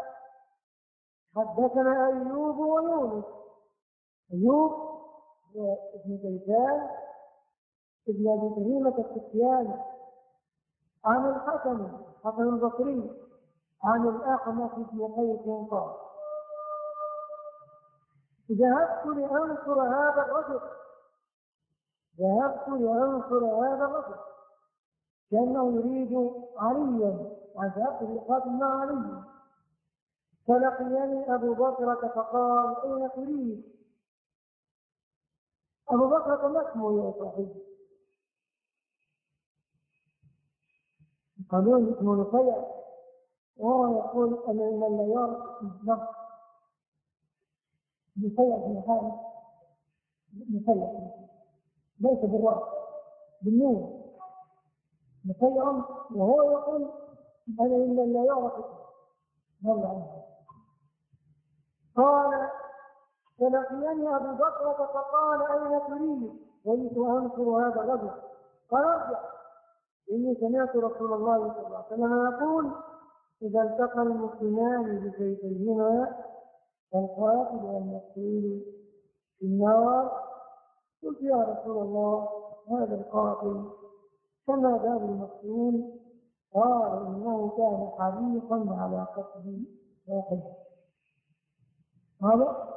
حدثنا أيوب ويونس. أيوب ابن كيسان ابن أبي تميمة السختياني عن الحسن حسن البصري عن الأعمش بن قيس قال ذهبت لأنصر هذا الرجل ذهبت لأنصر هذا الرجل كأنه يريد عليا، وذهبت لقاتل مع علي. فلقيني أبو بكر فقال أين تريد؟ أبو بكر ما اسمه يا صاحبي؟ قالوا اسمه نفيع، وهو يقول أن إن الليار نفس نفيع بن حارث نفيع ليس بالرأس بالنون نفيع، وهو يقول أن إن الليار نفس عنه. قال فلقيني أبو بكر فقال أين تريد؟ قلت أنصر هذا الرجل. قال ارجع إني سمعت رسول الله صلى الله عليه وسلم يقول إذا التقى المسلمان بسيفيهما فالقاتل والمقتول في النار. قلت يا رسول الله هذا القاتل فما بال المقتول؟ قال إنه كان حريصا على قتل واحد. هذا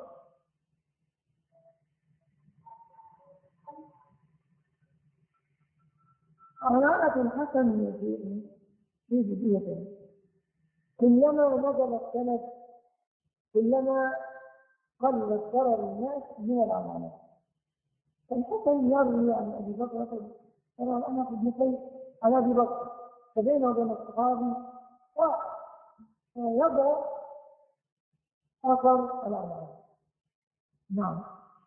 علاءة الحسن في جديته كلما نزل السند كلما قل ضرر الناس من العمالة. فالحسن يروي عن أبي بكر ترى أنا في ابن قيس عن أبي بكر فبينه وبين الصحابي ويضع أثر العمالة. نعم.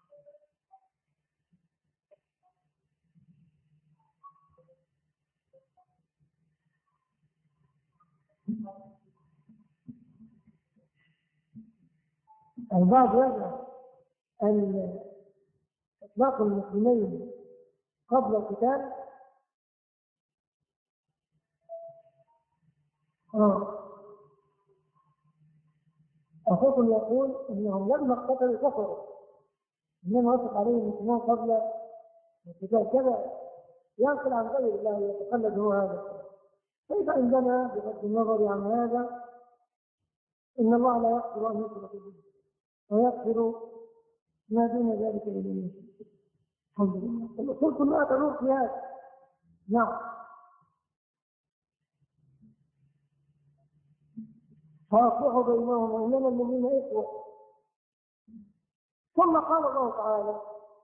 البعض يرى أن إطلاق المسلمين قبل القتال أخوكم يقول أنهم لما اقتتلوا كفروا، إنما وصف عليهم المسلمون قبل القتال كذا ينقل عن غير الله يتقلد هو هذا. كيف عندنا بغض النظر عن هذا إن الله لا يغفر أن يشرك به ويغفر ما دون ذلك لمن يشاء. الحمد لله الأصول كلها تدور في هذا. نعم. فأصلحوا بينهم إنما المؤمنون إخوة. ثم قال الله تعالى: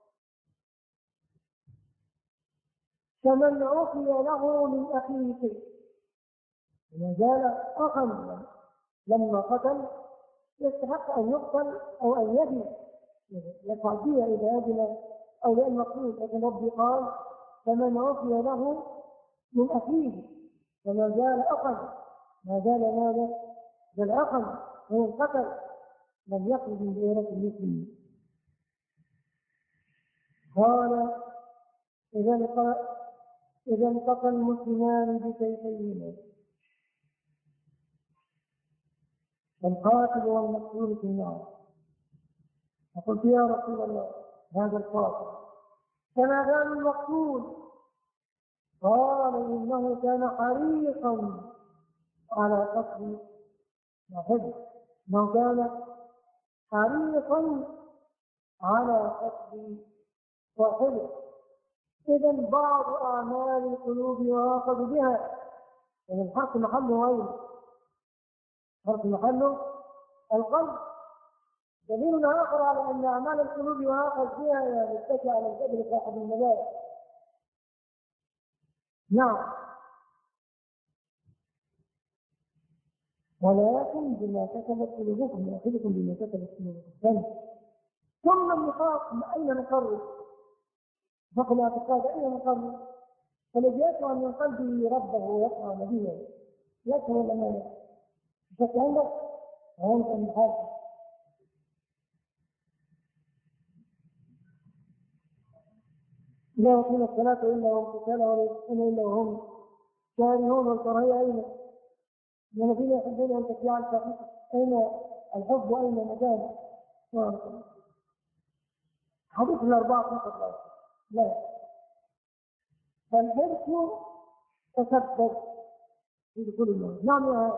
فمن عفي له من أخيه شيء، ما زال أخا لما قتل يستحق أن يقتل أو أن يدي يدفع بها إذا أذن أو لأن مقصود. لكن ربي قال: فمن عفي له من أخيه، فما زال أخا، ما زال ماذا؟ زال أخا، وإن قتل لم يخرج من دائرة المسلمين. قال: إذا التقى المسلمان بسيفيهما القاتل والمقتول في النار، فقلت: يا رسول الله، هذا القاتل، فما بال المقتول؟ قال: إنه كان حريصا على قتل صاحبه، إنه كان حريصا على قتل صاحبه. إذا بعض أعمال القلوب يؤاخذ بها، يعني الحق محله أين؟ الحق محله القلب. دليل آخر على أن أعمال القلوب يؤاخذ بها يعني اتكى على الجبل صاحب المبادئ. نعم، ولكن بما كسبت قلوبكم يأخذكم بما كسبت قلوبكم. ثم النقاط أين نقرر؟ فقل الاعتقاد أين نقرر؟ فالذي يسمع من قلبه ربه ويسمع نبيه يسمع ولا ما يسمع؟ شك عندك؟ وأنت من حاجة. لا يقيم الصلاة إلا وهم كسالى ولا يصلون إلا وهم كارهون. والكراهية أين؟ الذين يحبون أن تتبع الفاحشة أين الحب وأين مكانه؟ حديث الأربعة فقط لا. فالحرص تسبب في دخول النار. نعم يا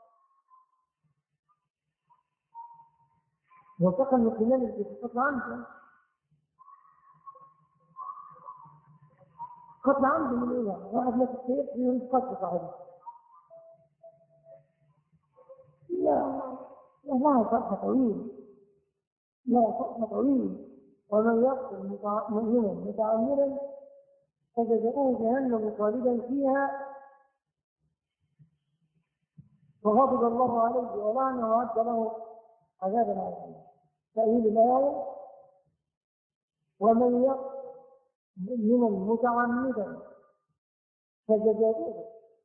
وثق المسلمين اللي في قتل عمد. قتل عمد من ايه؟ واحد ما تستيق يريد قتل صاحبه. لا لا فرح طويل، لا فرح طويل. ومن يقتل مؤمنا متعمدا فجزاؤه جهنم خالدا فيها وغضب الله عليه ولعنه وأعد له عذابا عظيما. تأويل الآية: ومن يقتل مؤمنا متعمدا فجزاؤه.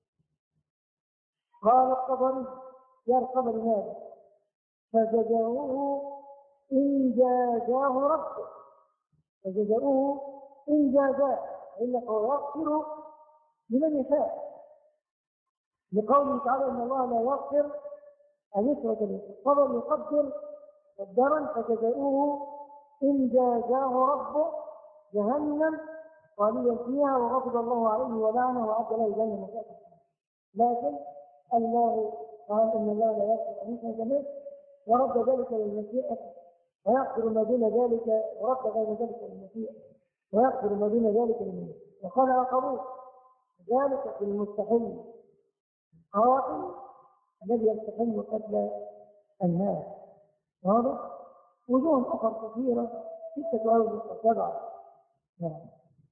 قال الطبري: يا الطبري هذا فجزاؤه إن جازاه ربه، فجزاؤه إن جازاه، إلا هو يغفر لمن يشاء، لقوله تعالى: إن الله لا يغفر أن يشرك به. الطبري يقدر قدرا فجزاؤه إن جازاه ربه جهنم خالدا فيها وغضب الله عليه ولعنه وأعد له جهنم مساء. لكن الله قال: إن الله لا يغفر أن يشرك به ورد ذلك للمشيئة ويغفر ما دون ذلك، ورد غير ذلك للمشيئة ويغفر ما دون ذلك للمشيئة. وقال آخرون: ذلك في المستحل قاتل الذي يستحل قتل الناس. واضح؟ وجوه أخرى كثيرة ستة أو سبعة. نعم.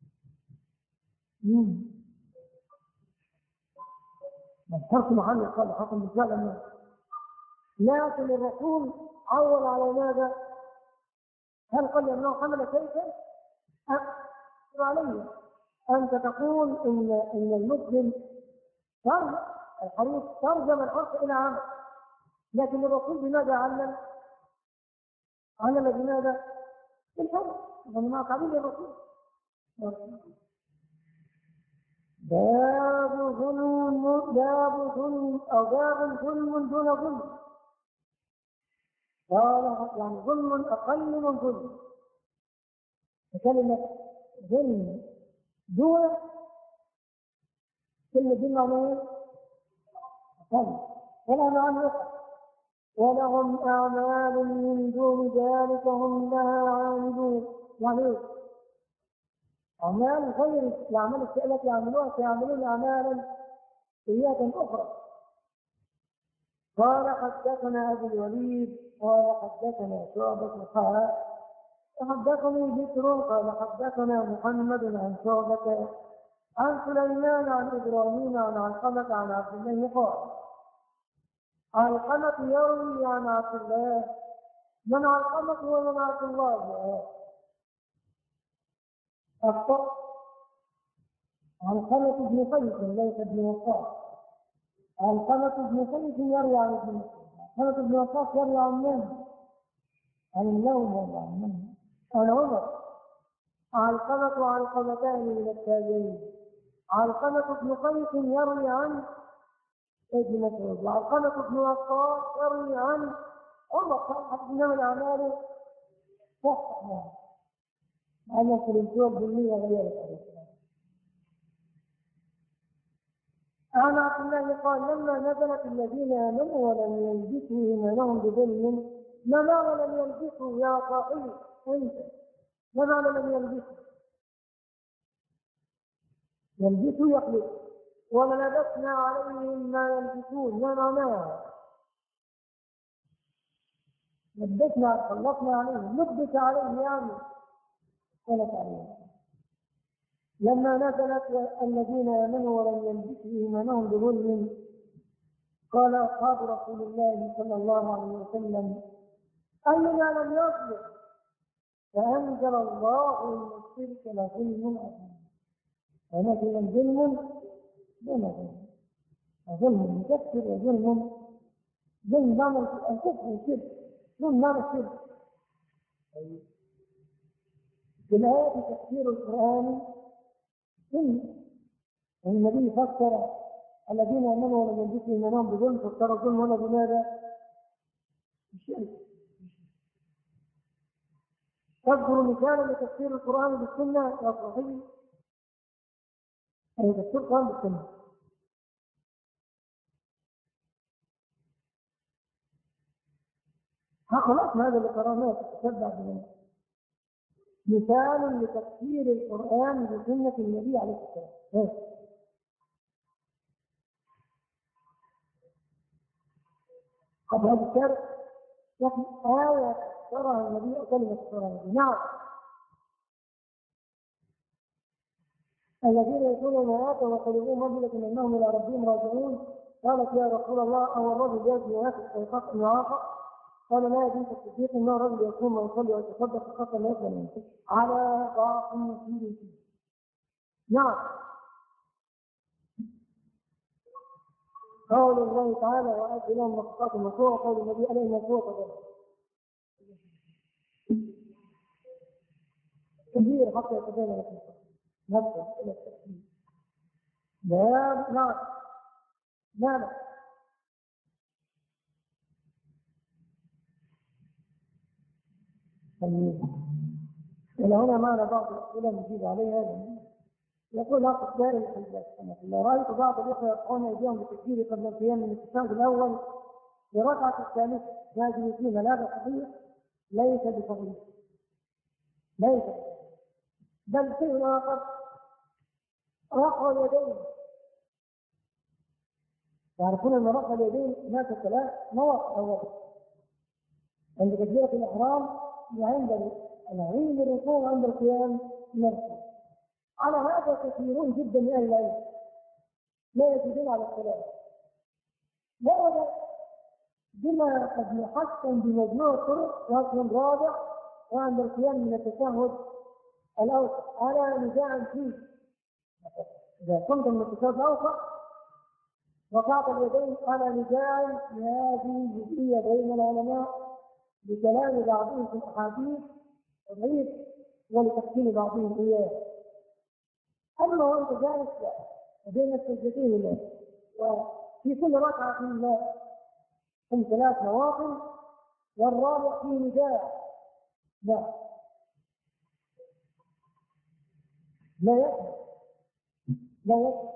الحرص محل قال حكم بالفعل الناس. لكن الرسول عول على ماذا؟ هل قال انه حمل كيفا؟ أكثر عليه انت تقول ان ان المسلم ترجم الحريص ترجم الحرص الى عمل، لكن الرسول بماذا علم؟ علم بماذا؟ بالحرص. ومن قبيل الرسول. باب ظلم باب ظلم او باب ظلم دون ظلم. قال يعني ظلم اقل من ظلم. كلمه ظلم دون كلمه ظلم معناها اقل ولا معنى ولهم اعمال من دون ذلك هم لها عاملون. يعني أعمال غير الأعمال التي يعملوها سيعملون أعمالا سيئة أخرى. قال حدثنا أبو الوليد قال حدثنا شعبة قال حدثني بكر قال حدثنا محمد عن شعبة عن سليمان عن إبراهيم عن علقمة عن عبد الله قال علقمة يروي عن عبد الله من علقمة ومن عبد الله أخطأ علقمة بن قيس ليس ابن وقاص علقمة بن قيس يروي عن ابن مسعود علقمة بن وقاص يروي عن من؟ عن اللوم ولا عن من؟ عن عمر علقمة علقمتان من التابعين علقمة بن قيس يروي عن ابن مسعود وعلقمة بن وقاص يروي عن عمر قال إنما الأعمال صح أنا في الجواب بالمية غير الحديث عن عبد الله قال لما نزلت الذين آمنوا ولم يلبسوا إيمانهم بظلم ما معنى لم يلبسوا يا صاحبي أنت ما معنى لم يلبسوا يلبسوا يخلق ولبسنا عليهم ما يلبسون ما معناه لبسنا خلصنا عليهم لبس عليهم يعني قالت عليهم لما نزلت الذين آمنوا ولم يلبسوا إيمانهم بظلم قال أصحاب رسول الله صلى الله عليه وسلم أينا لم يظلم فأنزل الله إن الشرك لظلم عظيم ولكن ظلم دون ظلم ظلم مكفر وظلم ظلم بعمل الكفر والشرك ظلم بعمل الشرك في الآية تفسير القرآن النبي فسر الذين آمنوا ولم يلبسوا إيمانهم بظلم فسر الظلم هنا بماذا؟ بالشرك. تذكر مثالا لتفسير القرآن بالسنة يا صاحبي أي تفسير القرآن بالسنة ها خلاص هذا اللي قرأناه تتبع بنا مثال لتفسير القرآن بسنة النبي عليه الصلاة والسلام قبل هذا الشرع لكن آية ترى النبي كلمة ترى النبي نعم الذين يقولون ما آتوا وقلبهم مبلة أنهم إلى ربهم راجعون قالت يا رسول الله أو الرجل يأتي ويأتي ويقف معاقة قال لا يجوز التصديق انه رجل يقوم ويصلي ويتصدق خاصه لا يسلم على ضعف فيه نعم قول الله تعالى وآت لهم نفقات المشروع قول النبي عليه المشروع كبير حتى يتبين لك نفسه الى التكبير لا نعم لا لا إلى هنا معنا بعض الأسئلة نجيب عليها يقول هذا السائل الحجاج رأيت بعض الإخوة يرفعون أيديهم بتكبير قبل القيام من التشهد الأول بركعة الثالثة هذه فينا لا صحيح ليس بصحيح ليس بل شيء آخر رفع اليدين تعرفون أن رفع اليدين هناك ثلاث مواقع أولا عند تكبيرة الإحرام وعند عند الركوع وعند القيام نفسه على هذا كثيرون جدا من اهل العلم لا يجدون على الصلاه وهذا بما قد يحسن بمجموع الطرق وهو رابع وعند القيام من التشهد الاوسط على نزاع فيه اذا كنت من التشهد الاوسط وقعت اليدين على نزاع في هذه الجزئيه بين العلماء بكلام بعضهم في الاحاديث الضعيف ولتحسين بعضهم اياه اما وانت جالس بين السجدتين لا وفي كل ركعه لا هم ثلاث نوافل والرابع فيه نداء لا لا يكفي لا يكفي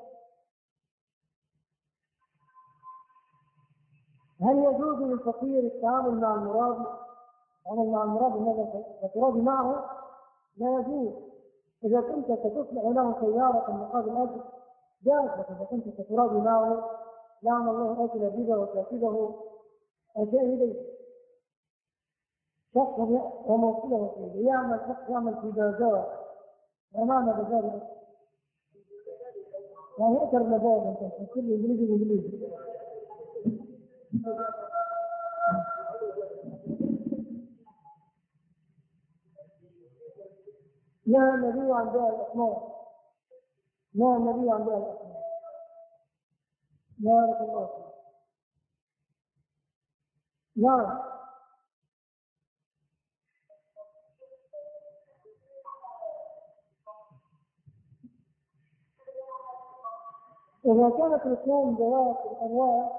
هل يجوز للفقير التعامل مع المرابي؟ التعامل مع المرابي ماذا تتراضي معه؟ لا يجوز. إذا كنت ستصلح له سيارة مقابل أجر جاز، إذا كنت ستراضي معه لعن الله أكل بيده وكاتبه أشياء إليه شخص وموصله وسيله يعمل شخص يعمل في بازار. ومعنى بازار يعني يأتر مبادئ أنت كل إنجليزي إنجليزي. لا نبي عن بيع الأسماء، لا نبي عن بيع الأسماء. بارك الله فيك. نعم. إذا كانت رسوم ذوات الأرواح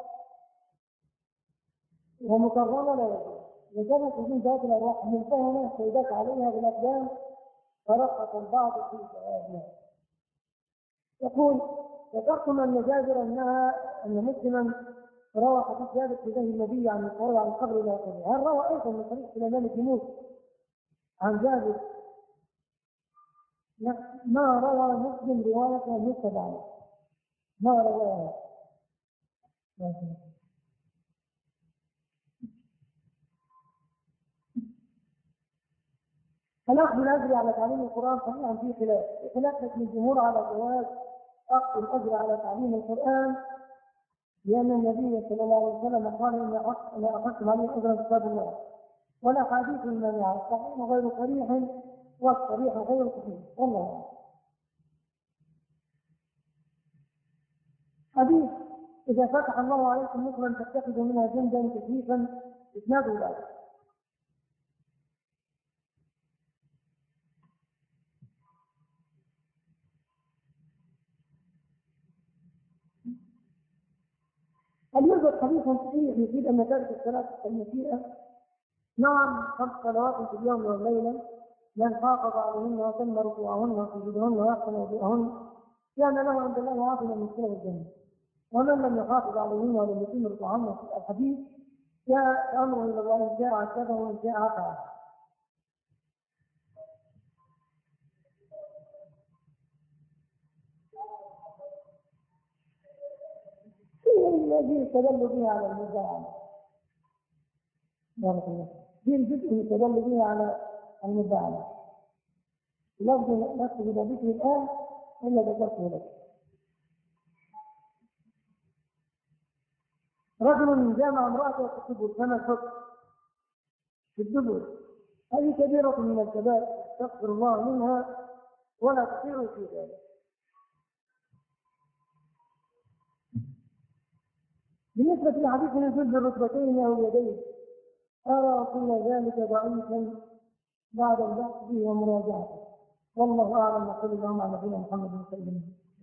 ومكرمة لا يجوز. إذا كانت رسوم ذات الأرواح ممتهنة سيدات عليها بالأقدام فرقة البعض في جوابها. يقول ذكرتم أن جابر أنها أن مسلما روى حديث جابر في ذهن النبي عن القول عن القبر إلى آخره. هل روى أيضا من طريق سليمان بن موسى عن جابر؟ ما روى مسلم رواية مثل عنه، ما رواها. الأخذ الأجر على تعليم القرآن صحيحا فيه خلاف، خلاف من الجمهور على جواز أخذ الأجر على تعليم القرآن، لأن النبي صلى الله عليه وسلم قال إن أخذتم عليه أجرا كتاب الله، والأحاديث المانعة الصحيح غير صريح والصريح غير صحيح. والله حديث إذا فتح الله عليكم مصرا تتخذوا منها جندا كثيفا اسنادوا ذلك. هل يوجد حديث صحيح يفيد أن تارك الصلاة المسيئة؟ نعم، خمس صلوات في اليوم والليلة من حافظ عليهن وتم ركوعهن وسجودهن وأحسن وضوءهن كان له عند الله عظيما من خير الجنة، ومن لم يحافظ عليهن ولم يتم ركوعهن في الحديث جاء أمره إلى الله إن جاء عذبه وإن جاء عفا. الذي يستدل به على المدعى بارك الله في الجزء يستدل به على المدعى لفظ نفسه بذكر الآن إلا ذكرته لك. رجل جامع امرأته في الدبر كما الحكم في الدبر، هذه كبيرة من الكبائر استغفر الله منها ولا تطيعوا في ذلك. بالنسبة لحديث نزول بالركبتين أو اليدين أرى كل ذلك ضعيفا بعد البحث به ومراجعته، والله أعلم. وصلى الله على نبينا محمد صلى الله عليه وسلم.